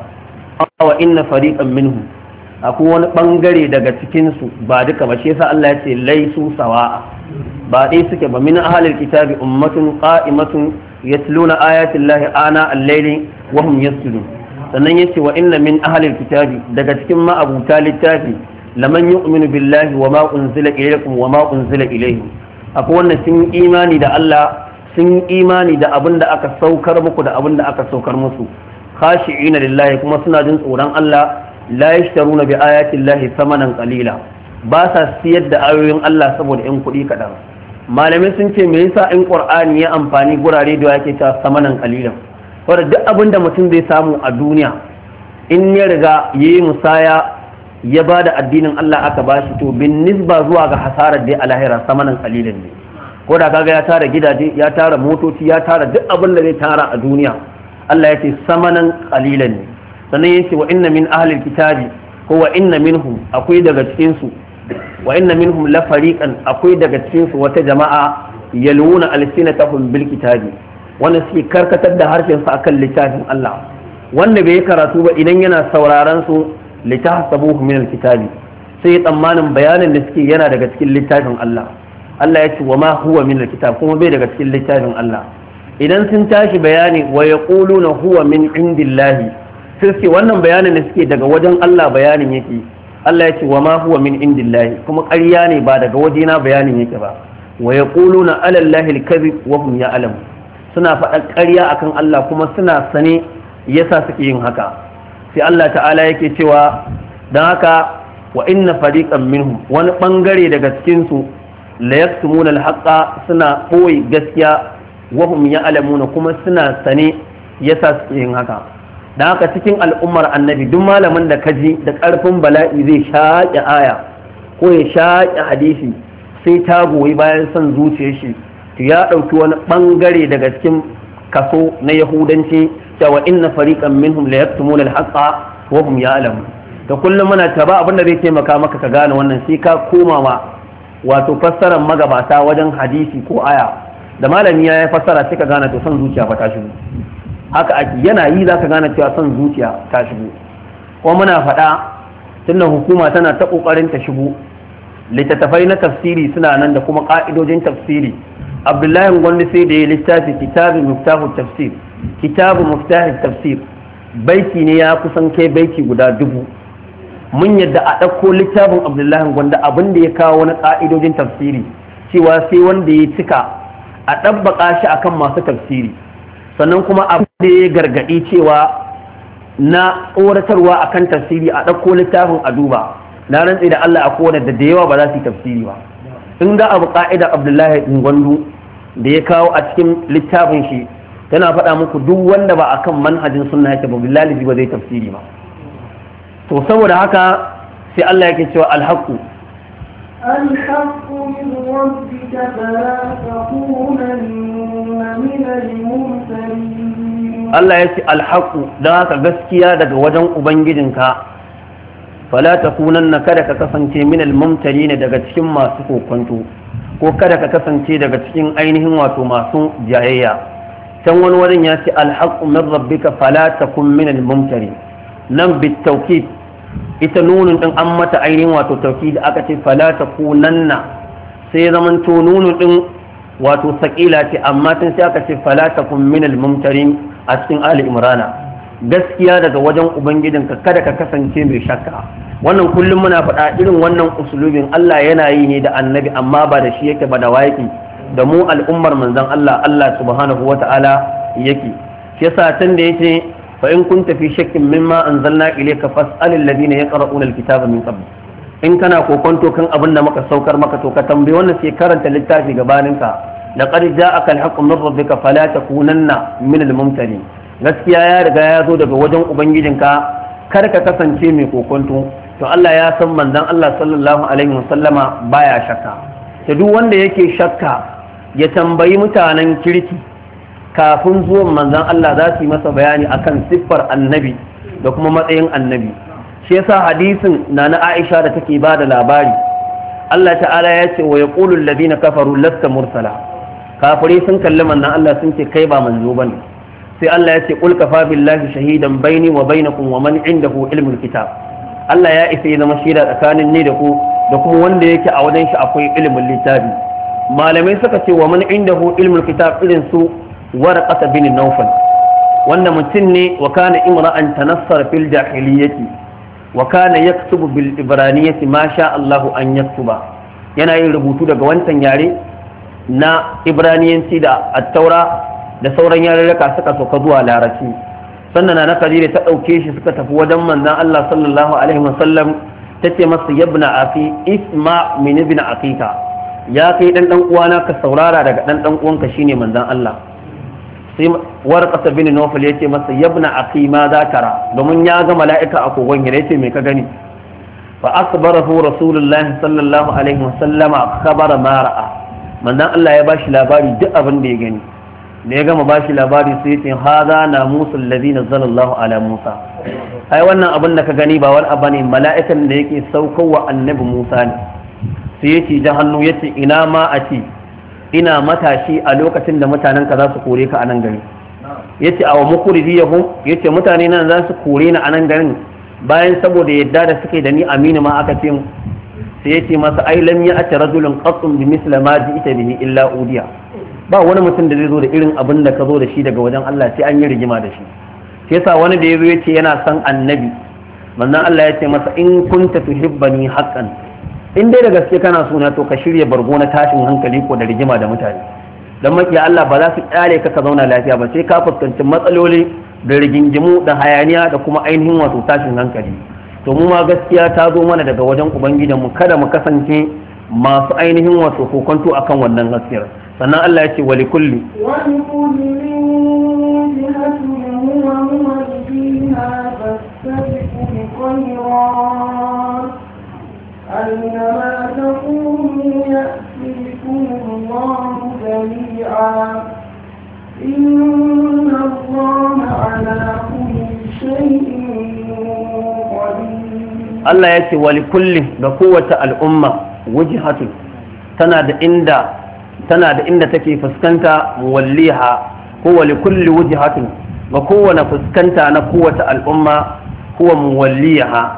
Wa inna fariqan minhum, akwai wani bangare daga cikinsu ba duka ba, shi yasa Allah ya ce laisu sawa'a, ba dai suke ba. Min ahlil kitabi ummatun qa'imatun yatluna ayati llahi ana al-layli wa hum yasjudun. Sannan yace wa inna min ahlil kitabi, daga cikin ma'abuta littafi, laman yu'minu billahi wa ma unzila ilaykum wa ma unzila ilayhim, akwai wannan sun imani da Allah, sun imani da abin da aka saukar muku da abin da aka saukar musu, khashi'ina lillahi, kuma suna jin tsoron Allah, la yashtaruna bi ayati llahi thamanan qalila, ba sa siyar da ayoyin Allah saboda yan kuɗi kaɗan. Malamai sun ce me yasa in Qur'ani ya amfani gurare da yake ta thamanan qalilan, wanda duk abin da mutum zai samu a duniya in ya riga yayi musaya ya bada addinin Allah aka bashi, to bin nisba zuwa ga hasarar da a lahira thamanan qalilan ne. Ko da kaga ya tara gidaje, ya tara motoci, ya tara duk abin da zai tara a duniya, Allah ya ce thamanan qalilan ne. Sannan yace wa inna min ahlil kitabi, ko wa inna minhum, akwai daga cikin su, wa inna minhum la fariqan, akwai daga cikin su wata jama'a yaluna alsinatahum bil kitabi, wanda suke karkatar da harshen su akan littafin Allah, wanda bai karatu ba idan yana sauraron su litahsabuhu min alkitabi, sai tsammanin bayanin da suke yana daga cikin littafin Allah. Allah ya ce wa ma huwa min alkitab, kuma bai daga cikin littafin Allah. Idan sun tashi bayani wa yaquluna huwa min indillahi, sai wannan bayanin da suke daga wajen Allah bayanin yake. Allah ya ce wa ma huwa min indillahi, kuma ƙarya ne ba daga wajena bayanin yake ba. Wa yaquluna ala allahi alkazib wa hum ya'lamun, suna faɗa ƙarya akan Allah kuma suna sane yasa suke yin haka. Sai Allah ta'ala yake cewa dan haka wa inna fariqan minhum, wani bangare daga cikin su la yaktumuna alhaqa, suna boye gaskiya, wa hum ya'lamuna, kuma suna sane yasa suke yin haka. Da haka cikin al'ummar annabi duk malamin da kaji da ƙarfin bala'i zai shaƙe aya ko ya shaƙe hadisi sai ta goyi bayan son zuciyar shi, to ya ɗauki wani ɓangare daga cikin kaso na yahudanci, cewa inna fariqan minhum la yaktumuna al-haqqa wa hum ya'lamun. Da kullum muna ta ba abin da zai taimaka maka ka gane wannan, sai ka koma ma wato fassarar magabata wajen hadisi ko aya. Da malami ya fassara sai ka gane to son zuciya fa ta shigo. Haka ake yana yi za ka gane cewa son zuciya ta shigo. Kuma muna faɗa tunda hukuma tana ta ƙoƙarin ta shigo, littattafai na tafsiri suna nan da kuma ka'idojin tafsiri. Abdullahi Gwandu sai da ya littafi kitabu muftahu tafsir, kitabu muftahu tafsir, baiti ne ya kusan kai baiti guda 1000. Mun yadda a ɗauko littafin Abdullahi Gwandu abin da ya kawo na ka'idojin tafsiri cewa sai wanda ya cika a ɗabbaƙa shi akan masu tafsiri, sannan kuma abin da ya gargaɗi cewa na tsoratarwa akan tafsiri a ɗauko littafin a duba. Na rantsi da Allah a kowane da yawa ba za su yi tafsiri ba. In ga abu ka'idar Abdullahi Gwandu da ya kawo a cikin littafin shi tana faɗa muku duk wanda ba akan manhajin sunna yake ba billahi ba zai tafsiri ba. To saboda haka sai Allah yake cewa alhaqu من ربك فلا تكونن من الممترين. Allah ya ce alhaqu dan haka gaskiya daga wajen ubangijinka fala takunanna kada ka kasance min almumtarin daga cikin masu kokonto ko kada ka kasance daga cikin ainihin wato masu jayayya. Can wani wurin ya ce alhaqu min rabbika fala takun min almumtarin, nan bitawkid ita nunun din an mata ainihin wato tawkid aka ce fala takunanna, sai zaman to nunun din wato sakila ce amma tun sai aka ce fala takun min almumtarin a cikin Ali Imrana. Gaskiya daga wajen ubangijinka kada ka kasance mai shakka. Wannan kullum muna faɗa irin wannan usulubin Allah yana yi ne da annabi amma ba da shi yake ba da waƙi da mu al'ummar manzon Allah subhanahu wata'ala yake. Shi yasa tun da yace fa in kunta fi shakkin mimma anzalna ilayka fas'al alladhina yaqra'una alkitaba min qabl. In kana kokonto kan abin da muka saukar maka to ka tambayi wannan sai karanta littafi gabaninka laqad ja'aka alhaqqu min rabbika fala takunanna min almumtarin. Gaskiya ya riga ya zo daga wajen ubangijinka kar ka kasance mai kokonto. To Allah ya san manzon Allah sallallahu alaihi wasallama baya shakka. To duk wanda yake shakka ya tambayi mutanen kirki kafin zuwan manzon Allah za su yi masa bayani akan siffar annabi da kuma matsayin annabi. Shi yasa hadisin na Aisha da take ba da labari Allah ta'ala ya ce wa yaqulu alladhina kafaru lasta mursala. Kafirai sun kalli manzon Allah sun ce kai ba manzo bane. Sai Allah ya ce qul kafa billahi shahidan baini wa bainakum wa man indahu ilmul kitab. Allah ya isa ya zama shaida tsakanin ni da ku da kuma wanda yake a wajen shi akwai ilimin littafi. Malamai suka ce wa man indahu ilmul kitab irin su Warqata bin Nawfal wanda mutum ne wa kana imra'an tanassara fil jahiliyyati wa kana yaktubu bil ibraniyyati ma sha Allahu an yaktuba. Yana yin rubutu daga wancan yare na ibraniyanci da at-taura da sauran yarurruka suka soka zuwa larabci. Sannan na Khadija ta ɗauke shi suka tafi wajen manzon Allah sallallahu alaihi wasallam tace masa yabna afi isma min ibn aqika, ya kai dan uwana ka saurara daga dan uwanka shine manzon Allah. Sai Warqata bin Nawfal yace masa yabna aqi ma za tara, domin ya ga mala'ika a kogon hira yace me ka gani. Fa asbarahu rasulullahi sallallahu alaihi wasallama khabara ma ra'a. Manzon Allah ya bashi labari duk abin da ya gani. Da ya gama bashi labari sai yace hadha namusul ladhi nazzalallahu ala Musa. Ai wannan abin da ka gani ba wani abu ne, mala'ikan da yake saukowa annabi Musa ne. Sai yace da hannu yace ina ma a ce ina matashi a lokacin da mutanen ka za su kore ka a nan gari. Yace aw mukhrijiyahum, yace mutane nan za su kore ni a nan garin bayan saboda yadda da suke da ni aminu ma aka ce mu. Sai yace masa ai lam ya'ti rajulun qattun bi misla ma ji'ta bihi illa udiya. Ba wani mutum da zai zo da irin abin da ka zo da shi daga wajen Allah sai an yi rigima da shi. Sai yasa wani da yazo yace yana son annabi, manzon Allah ya ce masa in kunta tuhibbani haqqan, in dai da gaske kana so na to ka shirya bargo na tashin hankali ko da rigima da mutane. Dan makiya Allah ba za su kyale ka zauna lafiya ba, sai ka fuskanci matsaloli da rigingimu da hayaniya da kuma ainihin wato tashin hankali. To mu ma gaskiya ta zo mana daga wajen ubangijinmu, kada mu kasance masu ainihin wato kokonto akan wannan gaskiyar. Sannan Allah ya ce wali kulli Allah ya ce wali kulli ga kowace al'umma wujhatun tana da inda take fuskanta muwalliha ko wali kulli wujhatin ga kowane fuskanta na kowace al'umma huwa muwalliha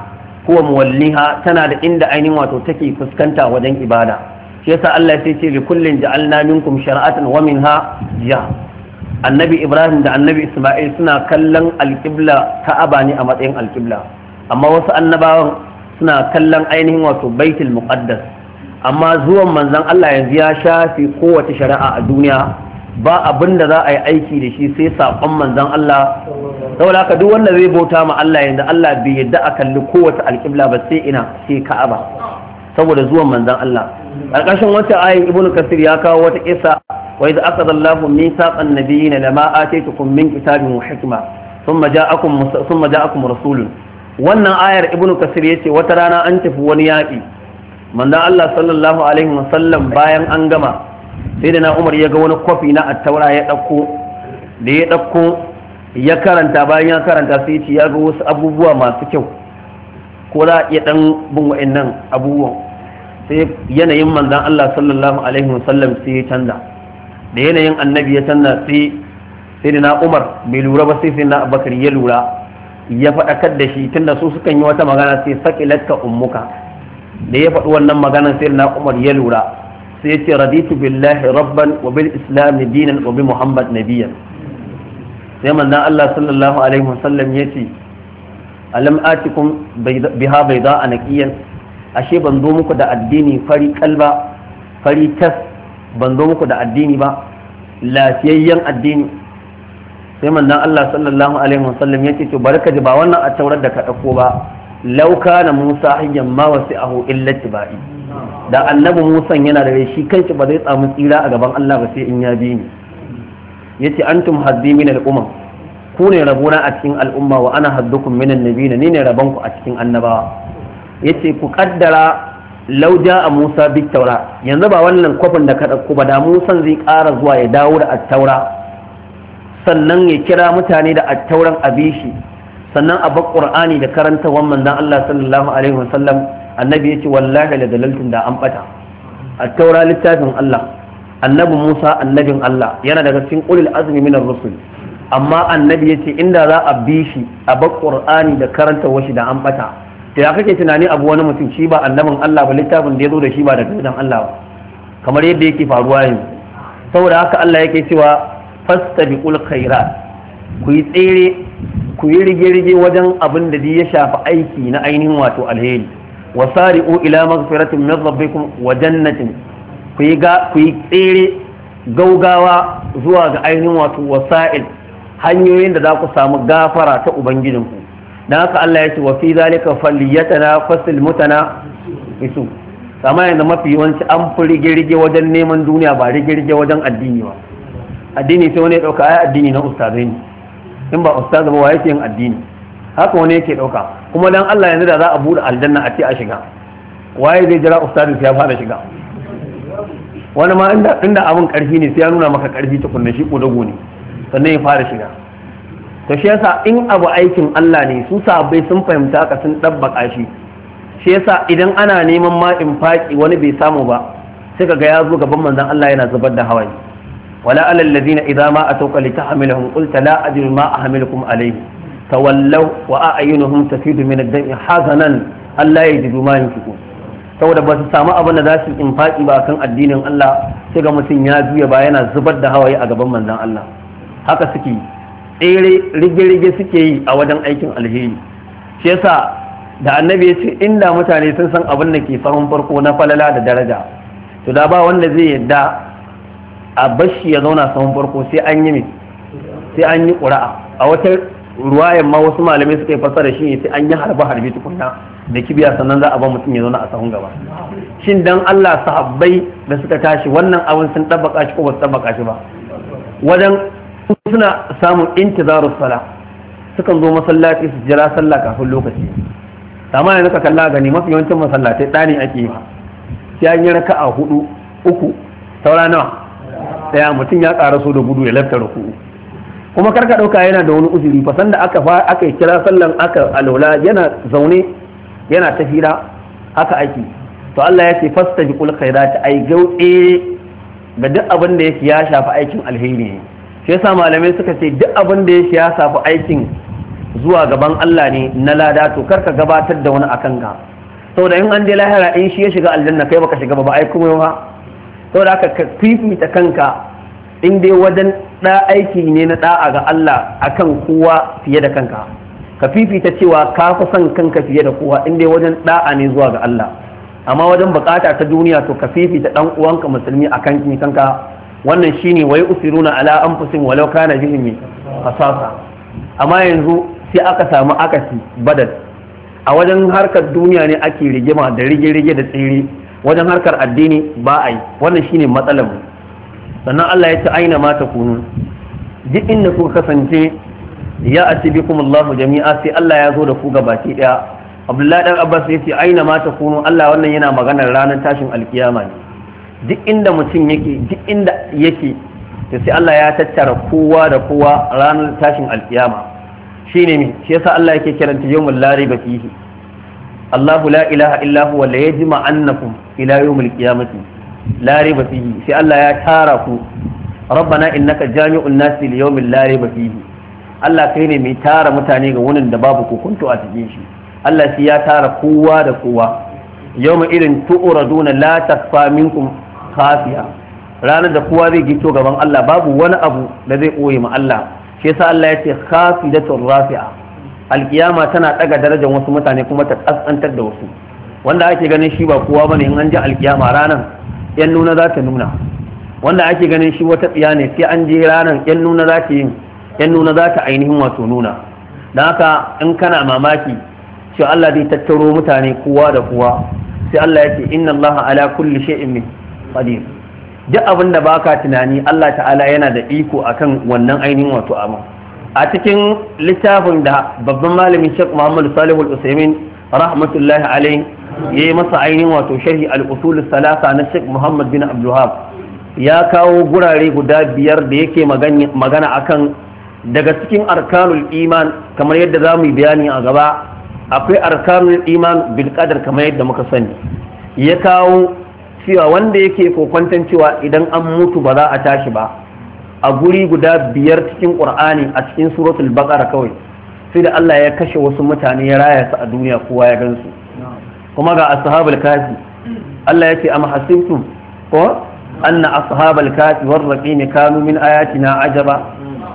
huwa muwalliha tana da inda ainihin wato take fuskanta wajen ibada shi yasa Allah sai ce li kullin ja'alna minkum shar'atan wa minha ja annabi Ibrahim da annabi Isma'il suna kallon alqibla Ka'aba ne a matsayin alqibla amma wasu annabawan suna kallon ainihin wato Baitul Muqaddas amma zuwan manzon Allah yanzu ya shafi kowace shari'a a duniya ba abin da za a yi aiki da shi sai saƙon manzon Allah saboda haka duk wanda zai bauta ma Allah yanzu Allah bai yadda a kalli kowace alƙibla ba sai ina sai Ka'aba saboda zuwan manzon Allah ƙarƙashin wata ayin Ibn Kathir ya kawo wata kissa wa idza akhadha Allahu mithaqan nabiyyin lama ataytukum min kitabin wa hikma thumma ja'akum rasulun wannan ayar Ibn Kathir yace wata rana an tafi wani yaƙi manzon Allah sallallahu alaihi wasallam bayan an gama sai da na Umar ya ga wani kwafi na attaura ya ɗauko da ya ɗauko ya karanta bayan ya karanta sai ce ya ga wasu abubuwa masu kyau ko za a iya ɗan bin wa'annan abubuwan sai yanayin manzan Allah sallallahu alaihi wasallam sai ya canza da yanayin annabi ya canza sai da na Umar bai lura ba sai na Abubakar ya lura ya faɗakar da shi tunda su sukan yi wata magana sai sakilatka ummuka da ya faɗi wannan magana sai na Umar ya lura sai ya ce raditu billahi rabban wa bil islam dinan wa bi muhammad nabiyyan sai manzon Allah sallallahu alaihi wasallam ya ce alam atikum biha bayda anaqiyan ashe ban zo muku da addini fari kalba fari tas ban zo muku da addini ba lafiyayyen addini sai manzon Allah sallallahu alaihi wasallam ya ce to barka ji ba wannan a taurar da ka dauko ba law kana musa hayyan ma wasi'ahu illa tibai da annabi Musa yana da rai shi kanshi ba zai samu tsira a gaban Allah ba sai in ya bi ni yace antum haddi min al-umam ku ne rabona a cikin al'umma wa ana haddukum min an-nabiyina ni ne raban ku a cikin annabawa yace ku kaddara law a Musa bit taura yanzu ba wannan kwafin da ka dauko ba da Musa zai ƙara zuwa ya dawo da at-taura sannan ya kira mutane da at-tauran abishi sannan a bar Qur'ani da karantawan manzon Allah sallallahu alaihi wasallam annabi ya ce wallahi da dalaltun da an bata a taura littafin Allah annabi Musa annabin Allah yana daga cikin ulil azmi minar rusul amma annabi ya ce inda za a bi shi a bar Qur'ani da karanta washi da an bata to ya kake tunani abu wani mutum shi ba annabin Allah ba littafin da ya zo da shi ba daga gidan Allah ba kamar yadda yake faruwa yanzu saboda haka Allah yake cewa fastabiqul khairat ku yi tsere ku yi rige-rige wajen abin da ya shafi aiki na ainihin wato alheri wasari'u ila maghfiratin min rabbikum wa jannatin ku yi tsere gaugawa zuwa ga ainihin wato wasa'il hanyoyin da za ku samu gafara ta ubangijinku dan haka Allah ya ce wa fi zalika falyatanafasul mutanafisu kama yanzu mafi yawanci an fi rige-rige wajen neman duniya ba rige-rige wajen addini ba addini sai wani ya dauka ai addini na ustazai ne in ba ustaz ba wa yake yin addini haka wani yake dauka kuma dan Allah yanzu da za a bude aljanna a ce a shiga waye zai jira ustadu ya fara shiga wani ma inda abin karfi ne sai ya nuna maka karfi tukunna shi kodago ne sannan ya fara shiga to shi yasa in abu aikin Allah ne su sahabbai sun fahimta haka sun dabbaka shi shi yasa idan ana neman ma infaki wani bai samu ba sai kaga ya zo gaban manzon Allah yana zubar da hawaye wala alal ladina idza ma atawka litahmiluhum qulta la ajidu ma ahmilukum alayhi tawallaw wa a'yunuhum tafidu min ad-dam'i hazanan alla yajidu ma yunfiqun saboda ba su samu abin da za su infaki ba kan addinin Allah sai ga mutum ya juya ba yana zubar da hawaye a gaban manzon Allah haka suke tsere rige-rige suke yi a wajen aikin alheri shi yasa da annabi ya ce inda mutane sun san abin da ke sahun farko na falala da daraja to da ba wanda zai yadda a bashi ya zauna sahun farko sai an yi sai an yi ƙura'a a wata ruwayan ma wasu malamai suka yi fasara shi ne sai an yi harbe tukunna da kibiya sannan za a ba mutum ya zauna a sahun gaba shin dan Allah sahabbai da suka tashi wannan abin sun tabbaka shi ko ba su tabbaka shi ba wajen suna samun intizarus sala sukan zo masallaci su jira sallah kafin lokaci amma yanzu ka kalla gani mafi yawancin masallatai ɗani ake yi sai an yi raka'a 4-3 saura nawa daya mutum ya ƙara so da gudu ya lafta ruku kuma karka ɗauka yana da wani uzuri fa sanda aka kira sallan aka alola yana zaune yana tafira haka aiki to Allah ya ce fastabiqul khairat ay gauɗe ga duk abin da yake ya shafi aikin alheri ne shi yasa malamai suka ce duk abin da yake ya shafi aikin zuwa gaban Allah ne na lada to karka gabatar da wani akan ka saboda in an je lahira in shi ya shiga aljanna kai baka shiga ba ai kuma ba saboda haka ka fifita kanka in dai wajen aiki ne na da'a ga Allah akan kowa fiye da kanka ka fifita cewa ka fi son kanka fiye da kowa in dai wajen da'a ne zuwa ga Allah amma wajen bukata ta duniya to ka fifita dan uwanka musulmi akan kanka wannan shine wai usiruna ala anfusihim walau kana bihim qasasa amma yanzu sai aka samu akasi badal a wajen harkar duniya ne ake rigima da rige-rige da tsiri wajen harkar addini ba a yi wannan shine matsalar mu sannan Allah ya ce aina ma takunu duk inda kuka kasance ya ati bikum Allahu jami'a sai Allah ya zo da ku gabaki daya Abdullahi dan Abbas ya ce aina ma takunu Allah wannan yana maganar ranar tashin alkiyama ne duk inda mutum yake duk inda yake to sai Allah ya tattara kowa da kowa ranar tashin alkiyama shine me shi yasa Allah yake kiranta yawmul la riba fihi Allahu la ilaha illa huwa la yajma annakum ila yawmil qiyamati la riba fihi sai Allah ya tara ku rabbana innaka jami'un nasi li yawmil la riba fihi Allah kai ne mai tara mutane ga wunin da babu kokonto a cikin shi Allah shi ya tara kowa da kowa yawma irin tu'raduna la takfa minkum khafiya ranar da kowa zai gito gaban Allah babu wani abu da zai koyi ma Allah shi yasa Allah ya ce khafidatur rafi'a alkiyama tana daga darajar wasu mutane kuma ta kasantar da wasu wanda ake ganin shi ba kowa bane in an ji alkiyama ranar yan nuna za ta nuna wanda ake ganin shi wata tsiya ne sai an je ranar yan nuna za ta yin yan nuna za ta ainihin wato nuna don haka in kana mamaki cewa Allah zai tattaro mutane kowa da kowa sai Allah ya ce inna Allah ala kulli shay'in qadir duk abin da baka tunani Allah ta'ala yana da iko akan wannan ainihin wato abu a cikin littafin da babban malamin Sheikh Muhammad Salih Al-Utsaimin rahmatullahi alayhi yayi masa ainihin wato sharhi al-usul salasa na Sheikh Muhammad bin Abdul Wahhab ya kawo gurare guda biyar da yake magana akan daga cikin arkanul iman kamar yadda za mu yi bayani a gaba akwai arkanul iman bil qadar kamar yadda muka sani ya kawo cewa wanda yake kokwantan cewa idan an mutu ba za a tashi ba a guri guda biyar cikin qur'ani a cikin suratul baqara kawai sai da Allah ya kashe wasu mutane ya raya su a duniya kowa ya gansu kuma ga ashabul kafi Allah ya ce am hasibtum ko anna ashabul kafi war raqim kanu min ayatina ajaba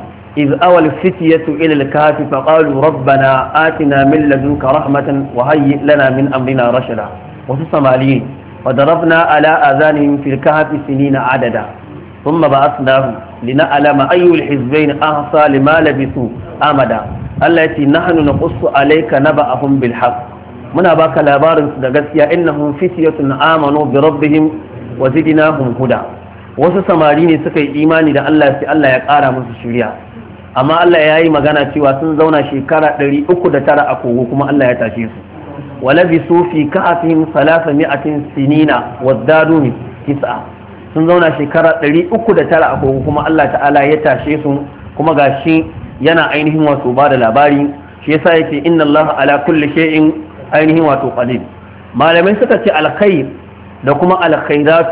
إذ أوى الفتية إلى الكهف فقالوا ربنا آتنا من لدنك رحمة وهيئ لنا من أمرنا رشدا وتصمالين وضربنا على آذانهم في الكهف سنين عددا ثم بعثناهم لنعلم أي الحزبين أحصى لما لبثوا أمدا التي نحن نقص عليك نبأهم بالحق منا باك لابارن دغسيا إنهم فتية آمنوا بربهم وزدناهم هدى وتصمالين سكي إيماني لأن الله يقارى من الشريعة amma Allah ya yi magana cewa sun zauna shekara 309 a kogo kuma Allah ya tashe su walabi su fi ka'afin 300 sinina wazdadu tis'a sun zauna shekara 309 a kogo kuma Allah ta'ala ya tashe su kuma gashi yana ainihin wato ba da labari shi yasa yake inna Allah ala kulli shay'in ainihin wato qadir malamai suka ce alkhair da kuma alkhairatu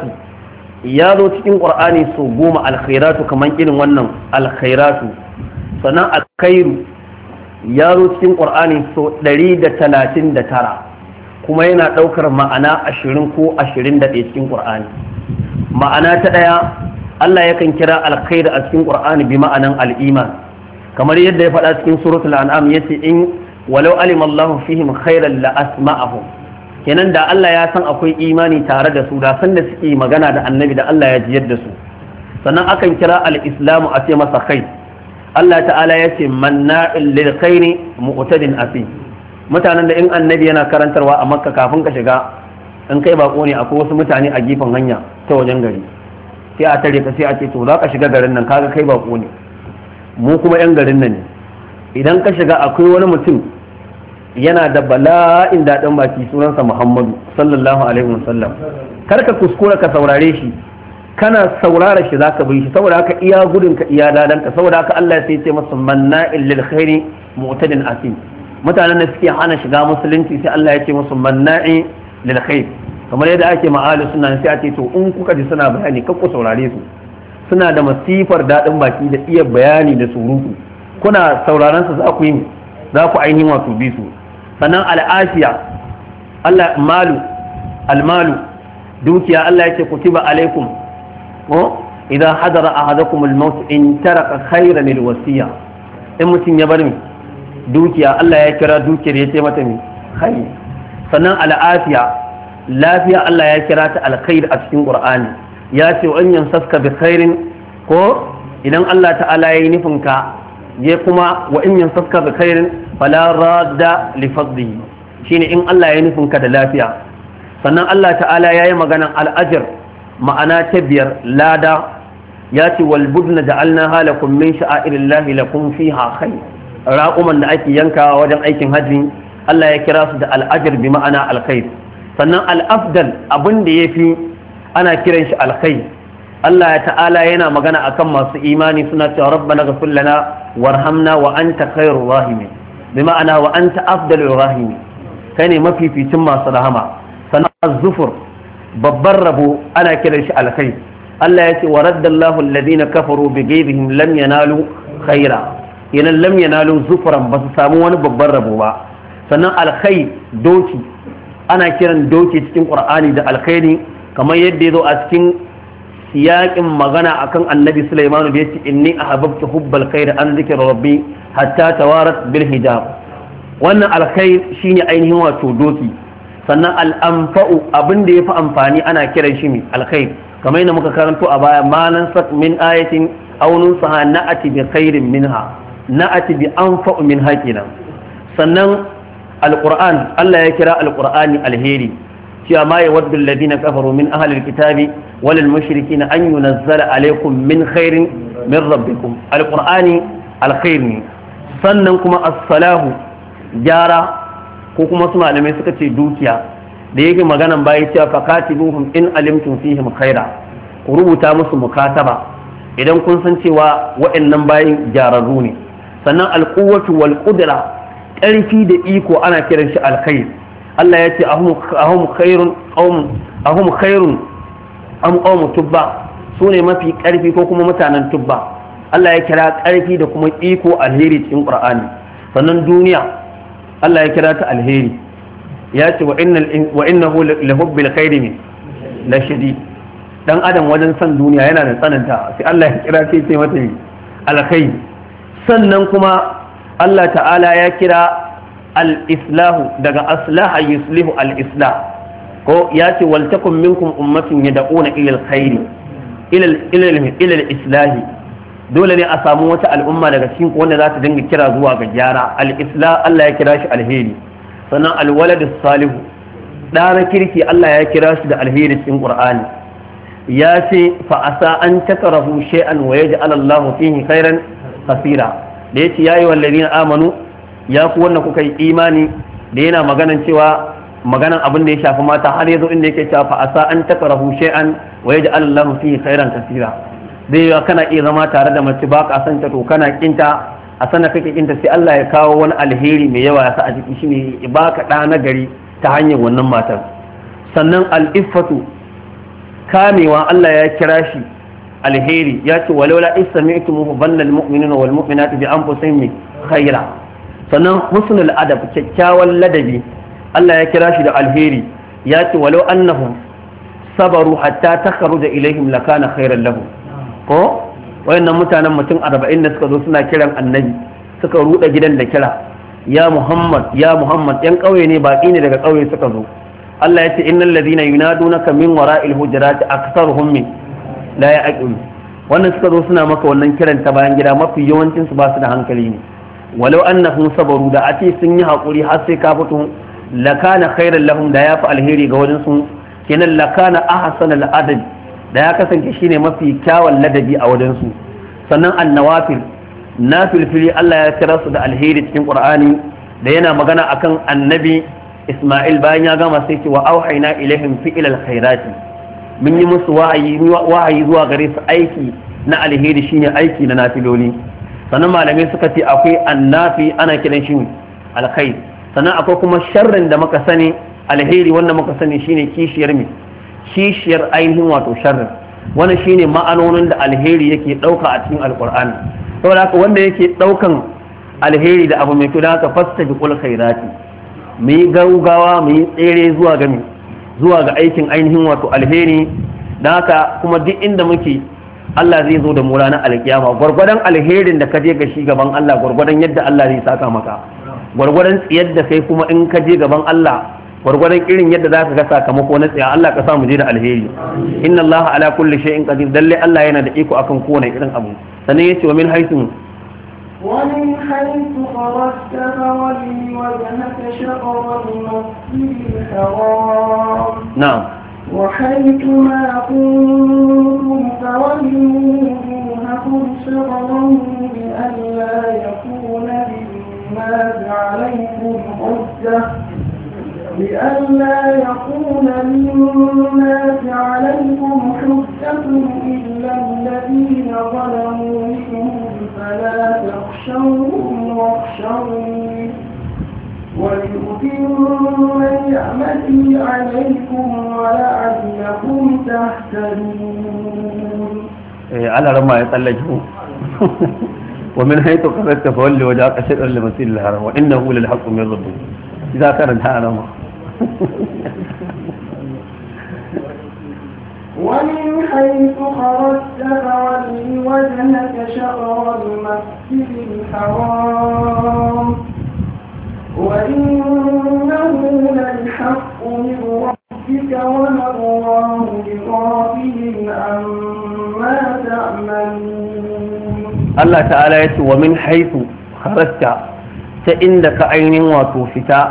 ya zo cikin qur'ani su 10 alkhairatu kaman irin wannan alkhairatu sannan alkhairu ya zo cikin ƙur'ani so 139 kuma yana ɗaukar ma'ana 20 ko 21 cikin ƙur'ani ma'ana ta ɗaya Allah yakan kira alkhairu a cikin ƙur'ani bi ma'anan al'iman kamar yadda ya faɗa cikin suratul an'am yace in walau alima Allahu fihim khairan la asma'ahum kenan da Allah ya san akwai imani tare da su da san da suke magana da annabi da Allah ya jiyar da su sannan akan kira al-islamu a ce masa khair Allah ta'ala ya ce manna'il lil khairi mu'tadin afi mutanen da in annabi yana karantarwa a makka kafin ka shiga in kai bako ne akwai wasu mutane a gefen hanya ta wajen gari sai a tare ka sai a ce to za ka shiga garin nan kaga kai bako ne mu kuma yan garin nan ne idan ka shiga akwai wani mutum yana da bala'in daɗin baki sunansa Muhammadu sallallahu alaihi wasallam kar ka kuskura ka saurare shi kana saurara shi zaka bi shi saboda haka iya gudun ka iya dadan ka saboda haka Allah sai ya ce masa manna'il lil khairi mu'tadin asim mutanen da suke hana shiga musulunci sai Allah ya ce musu manna'i lil khair kamar yadda ake ma'alu suna sai a ce to in kuka ji suna bayani kar ku saurare su suna da masifar dadin baki da iya bayani da surutu kuna sauraron su za ku yi za ku ainihin wato bi su. sannan al'afiya Allah almalu dukiya Allah yake kutiba alaikum idan hadara ahadakum al-maut in taraka khayran al-wasiya in mutum ya bar dukiya Allah ya kira dukiyar ya ce mata khair. sannan al'afiya lafiya Allah ya kira ta alkhair a cikin Qur'ani ya ce an yansaska bi khairin ko idan Allah ta'ala yayi nufin ka ya kuma wa in yansaska bi khairin fala radda li fadlihi shine in Allah ya nufin ka da lafiya. sannan Allah ta'ala yayi maganan al'ajr ma'ana ta biyar lada ya ce wal budna ja'alnaha lakum min sha'airillahi lakum fiha khair raquman da ake yankawa wajen aikin haji Allah ya kira su da al'ajr bi ma'ana alkhair. sannan al'afdal abin da yafi ana kiran shi alkhair. Allah ta'ala yana magana akan masu imani suna cewa rabbana ghfir lana warhamna wa anta khairur rahimin bi ma'ana wa anta afdalur rahimin kai ne mafificin masu rahama. sannan az-zufur babban rabo ana kiran shi alkhair. Allah ya ce wa raddallahu alladhina kafaru bi ghayrihim lam yanalu khaira idan lam yanalu zufran ba su samu wani babban rabo ba. sannan alkhair doki ana kiran doki cikin Qur'ani da alkhairi kamar yadda ya zo a cikin siyaƙin magana akan annabi Sulaiman da yace inni ahabbtu hubbal khair an zikra rabbi hatta tawarat bil hijab. wannan alkhair shine ainihin wato doki. sannan al'amfa'u abin da yafi amfani ana kiran shi alkhair kamar yadda muka karanto a baya malan sak min ayatin aw nunsaha na'ati bi khairin minha na'ati bi anfa'u min hakina. sannan alquran Allah ya kira alqurani alheri cewa ma yawaddu alladhina kafaru min ahli alkitabi wal mushrikina an yunazzala alaykum min khairin min rabbikum. alqurani alkhair ne. sannan kuma as-salahu gyara ko kuma su malamai suka ce dukiya da yake maganan bayi cewa fakatibuhum in alimtum fihim khaira ku rubuta musu mukataba idan kun san cewa waɗannan bayin gyararru ne. sannan alquwwatu wal qudra ƙarfi da iko ana kiran shi alkhair. Allah ya ce ahum khairun am qawmu tubba sune mafi ƙarfi ko kuma mutanen tubba. Allah ya kira ƙarfi da kuma iko alheri cikin Qur'ani. sannan duniya Allah ya kira ta alheri ya ce wa innahu lahubbil khairi la shadid. dan adam wajen san duniya yana da tsananta sai Allah ya kira sai ce mata alkhair. sannan kuma Allah ta'ala ya kira al-islahu daga aslaha yuslihu al-islah ko ya ce wal takum minkum ummatun yad'una ila al-khair ila al-islah. dole ne a samu wata al'umma daga cikin wanda za ta dinga kira zuwa ga gyara. al-islah Allah ya kira shi alheri. sannan al-waladus salihu ɗana kirki Allah ya kira shi da alheri cikin Qur'ani ya ce fa asa an takrahu shay'an wa yaj'al Allahu fihi khairan kaseera. da yace yayi wallazina amanu ya ku wannan kuka yi imani da yana maganan cewa maganan abin da ya shafi mata har yazo inda yake cewa fa asa an takrahu shay'an wa yaj'al Allahu fihi khairan kaseera. dai kana iya zama tare da mace ba ka san ta to kana kinta a sanar kake kinta sai Allah ya kawo wani alheri mai yawa ya sa a jiki shine ya baka da na gari ta hanyar wannan matar. sannan al-iffatu kamewa Allah ya kira shi alheri ya ce walaula isma'tumuhu banna al-mu'minuna wal mu'minatu bi anfusihim khaira. sannan husnul adab kyakkyawan ladabi Allah ya kira shi da alheri ya ce walau annahum sabaru hatta takhruja ilaihim lakana khairan lahum. ko wayannan mutanen mutum 40 da suka zo suna kiran annabi suka ruda gidan da kira ya Muhammad yan kauye ne baki ne daga kauye suka zo. Allah ya ce innal ladina yunadunaka min wara'il hujurati aktharuhum la ya'qilun. wannan suka zo suna maka wannan kiran ta bayan gida mafi yawancin su ba su da hankali ne. walau annahum sabaru da ake sun yi hakuri har sai ka fito lakana khairan lahum da yafi alheri ga wajen su kenan lakana ahsanal adab da ya kasance shine mafi kyawun ladabi a wajen su. sannan annawafil nafilfili Allah ya kira su da alheri cikin Qur'ani da yana magana akan annabi Isma'il bayan ya gama sai ce wa auhayna ilaihim fi'ilal khairati mun yi musu wahayi zuwa gare su aiki na alheri shine aiki na nafiloli. sannan malamai suka ce akwai annafi ana kiran shi alkhair. sannan akwai kuma sharrin da muka sani alheri wanda muka sani shine kishiyar ainihin wato sharrin. wannan shine ma'anonin da alheri yake dauka a cikin alqur'ani. saboda haka wanda yake daukan alheri da abu mai kyau da haka fastabiqul khairati mu yi gaugawa mu yi tsere zuwa ga aikin ainihin wato alheri da haka kuma duk inda muke Allah zai zo da mu ranar alkiyama gwargwadon alherin da ka je ga shi gaban Allah gwargwadon yadda Allah zai saka maka gwargwadon tsiyar da kai kuma in ka je gaban Allah gwargwadon irin yadda za ka ga sakamako na tsaya Allah ka sa mu je da alheri inna Allah ala kulli shay'in qadir dalle Allah yana da iko akan kowane irin abu sannan yace wa min haythu ومن حيث خرجت فولي وجهك شطر المسجد الحرام نعم وحيث ما كنتم فولوا وجوهكم شطره لئلا يكون للناس عليكم حجة إلا الذين ظلموا منهم فلا تخشوهم واخشوني ولأتم نعمتي عليكم ولعلكم تهتدون. على رمى يتلجوا ومن حيث خرجت فولي وجهك شطر المسجد الحرام وإنه للحق من ربك إذا كانت هذا ومن حيث خرجت فولي وجهك شطر المسجد الحرام وإنه للحق من ربك وما الله بغافل عما تعملون. الله تعالى يقول ومن حيث خرجت فإنك عين وتوفتا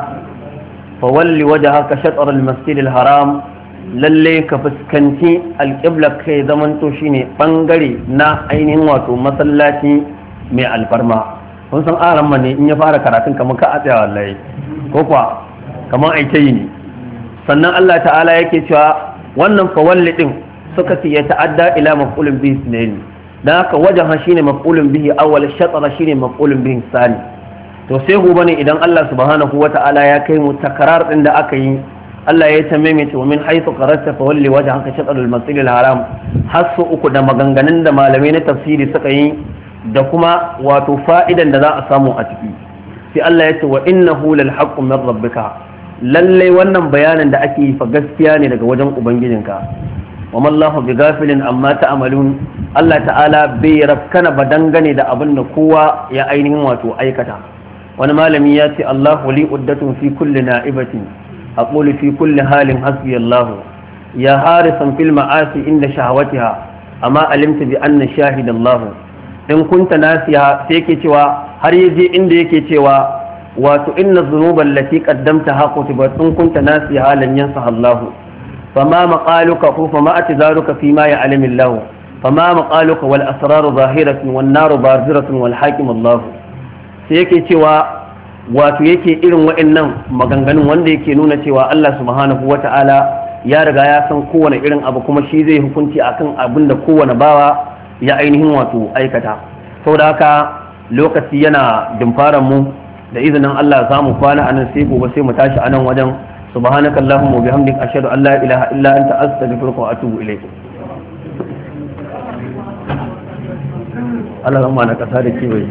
فولي وجهك شطر المسجد الحرام lalle ka fuskanci alƙibla kai zamanto shine bangare na ainihin wato masallaci mai alfarma kun san aran ne in ya fara karatun kamar ka a tsaya wallahi ko kuwa kamar ai tayi ne sannan Allah ta'ala yake cewa wannan fawalli din suka ce ya ta'adda ila maf'ulun bihi sunayn dan haka wajaha shine maf'ulun bihi awwal shatara shine maf'ulun bihi sani to sai gobe ne idan Allah subhanahu wata'ala ya kai mu takrar din da aka yi Allah ya ta maimaita wa min haythu qarasta fa walli wajhaka shatr al-masjid al-haram hasu uku da maganganun da malamai na tafsiri suka yi da kuma wato fa'idan da za a samu a ciki sai Allah ya ce wa innahu lal haqqu min rabbika lalle wannan bayanin da ake yi fa gaskiya ne daga wajen ubangijinka wa mallahu bighafilin amma ta'malun Allah ta'ala bai rafkana ba dangane da abin da kowa ya ainihin wato aikata wani malami ya ce Allahu li uddatun fi kulli na'ibatin أقول في كل حال حسبي الله يا حارسا في المعاصي عند شهوتها أما علمت بأن شاهد الله إن كنت ناسيها سيكي توا هل يجي عند يكي توا وإن الذنوب التي قدمتها كتبت إن كنت ناسيها لن ينسها الله فما مقالك فما اعتذارك فيما يعلم الله فما مقالك والأسرار ظاهرة والنار بارزرة والحاكم الله سيكي توا wato yake irin wa'annan maganganun wanda yake nuna cewa Allah subhanahu wata'ala ya riga ya san kowane irin abu kuma shi zai hukunci akan abin da kowane bawa ya ainihin wato aikata saboda haka lokaci yana dimfaran mu da izinin Allah za mu kwana anan sai gobe sai mu tashi anan wajen subhanaka allahumma wa bihamdika ashhadu an la ilaha illa anta astaghfiruka wa atubu ilayk Allah rahmana kasa da kiwaye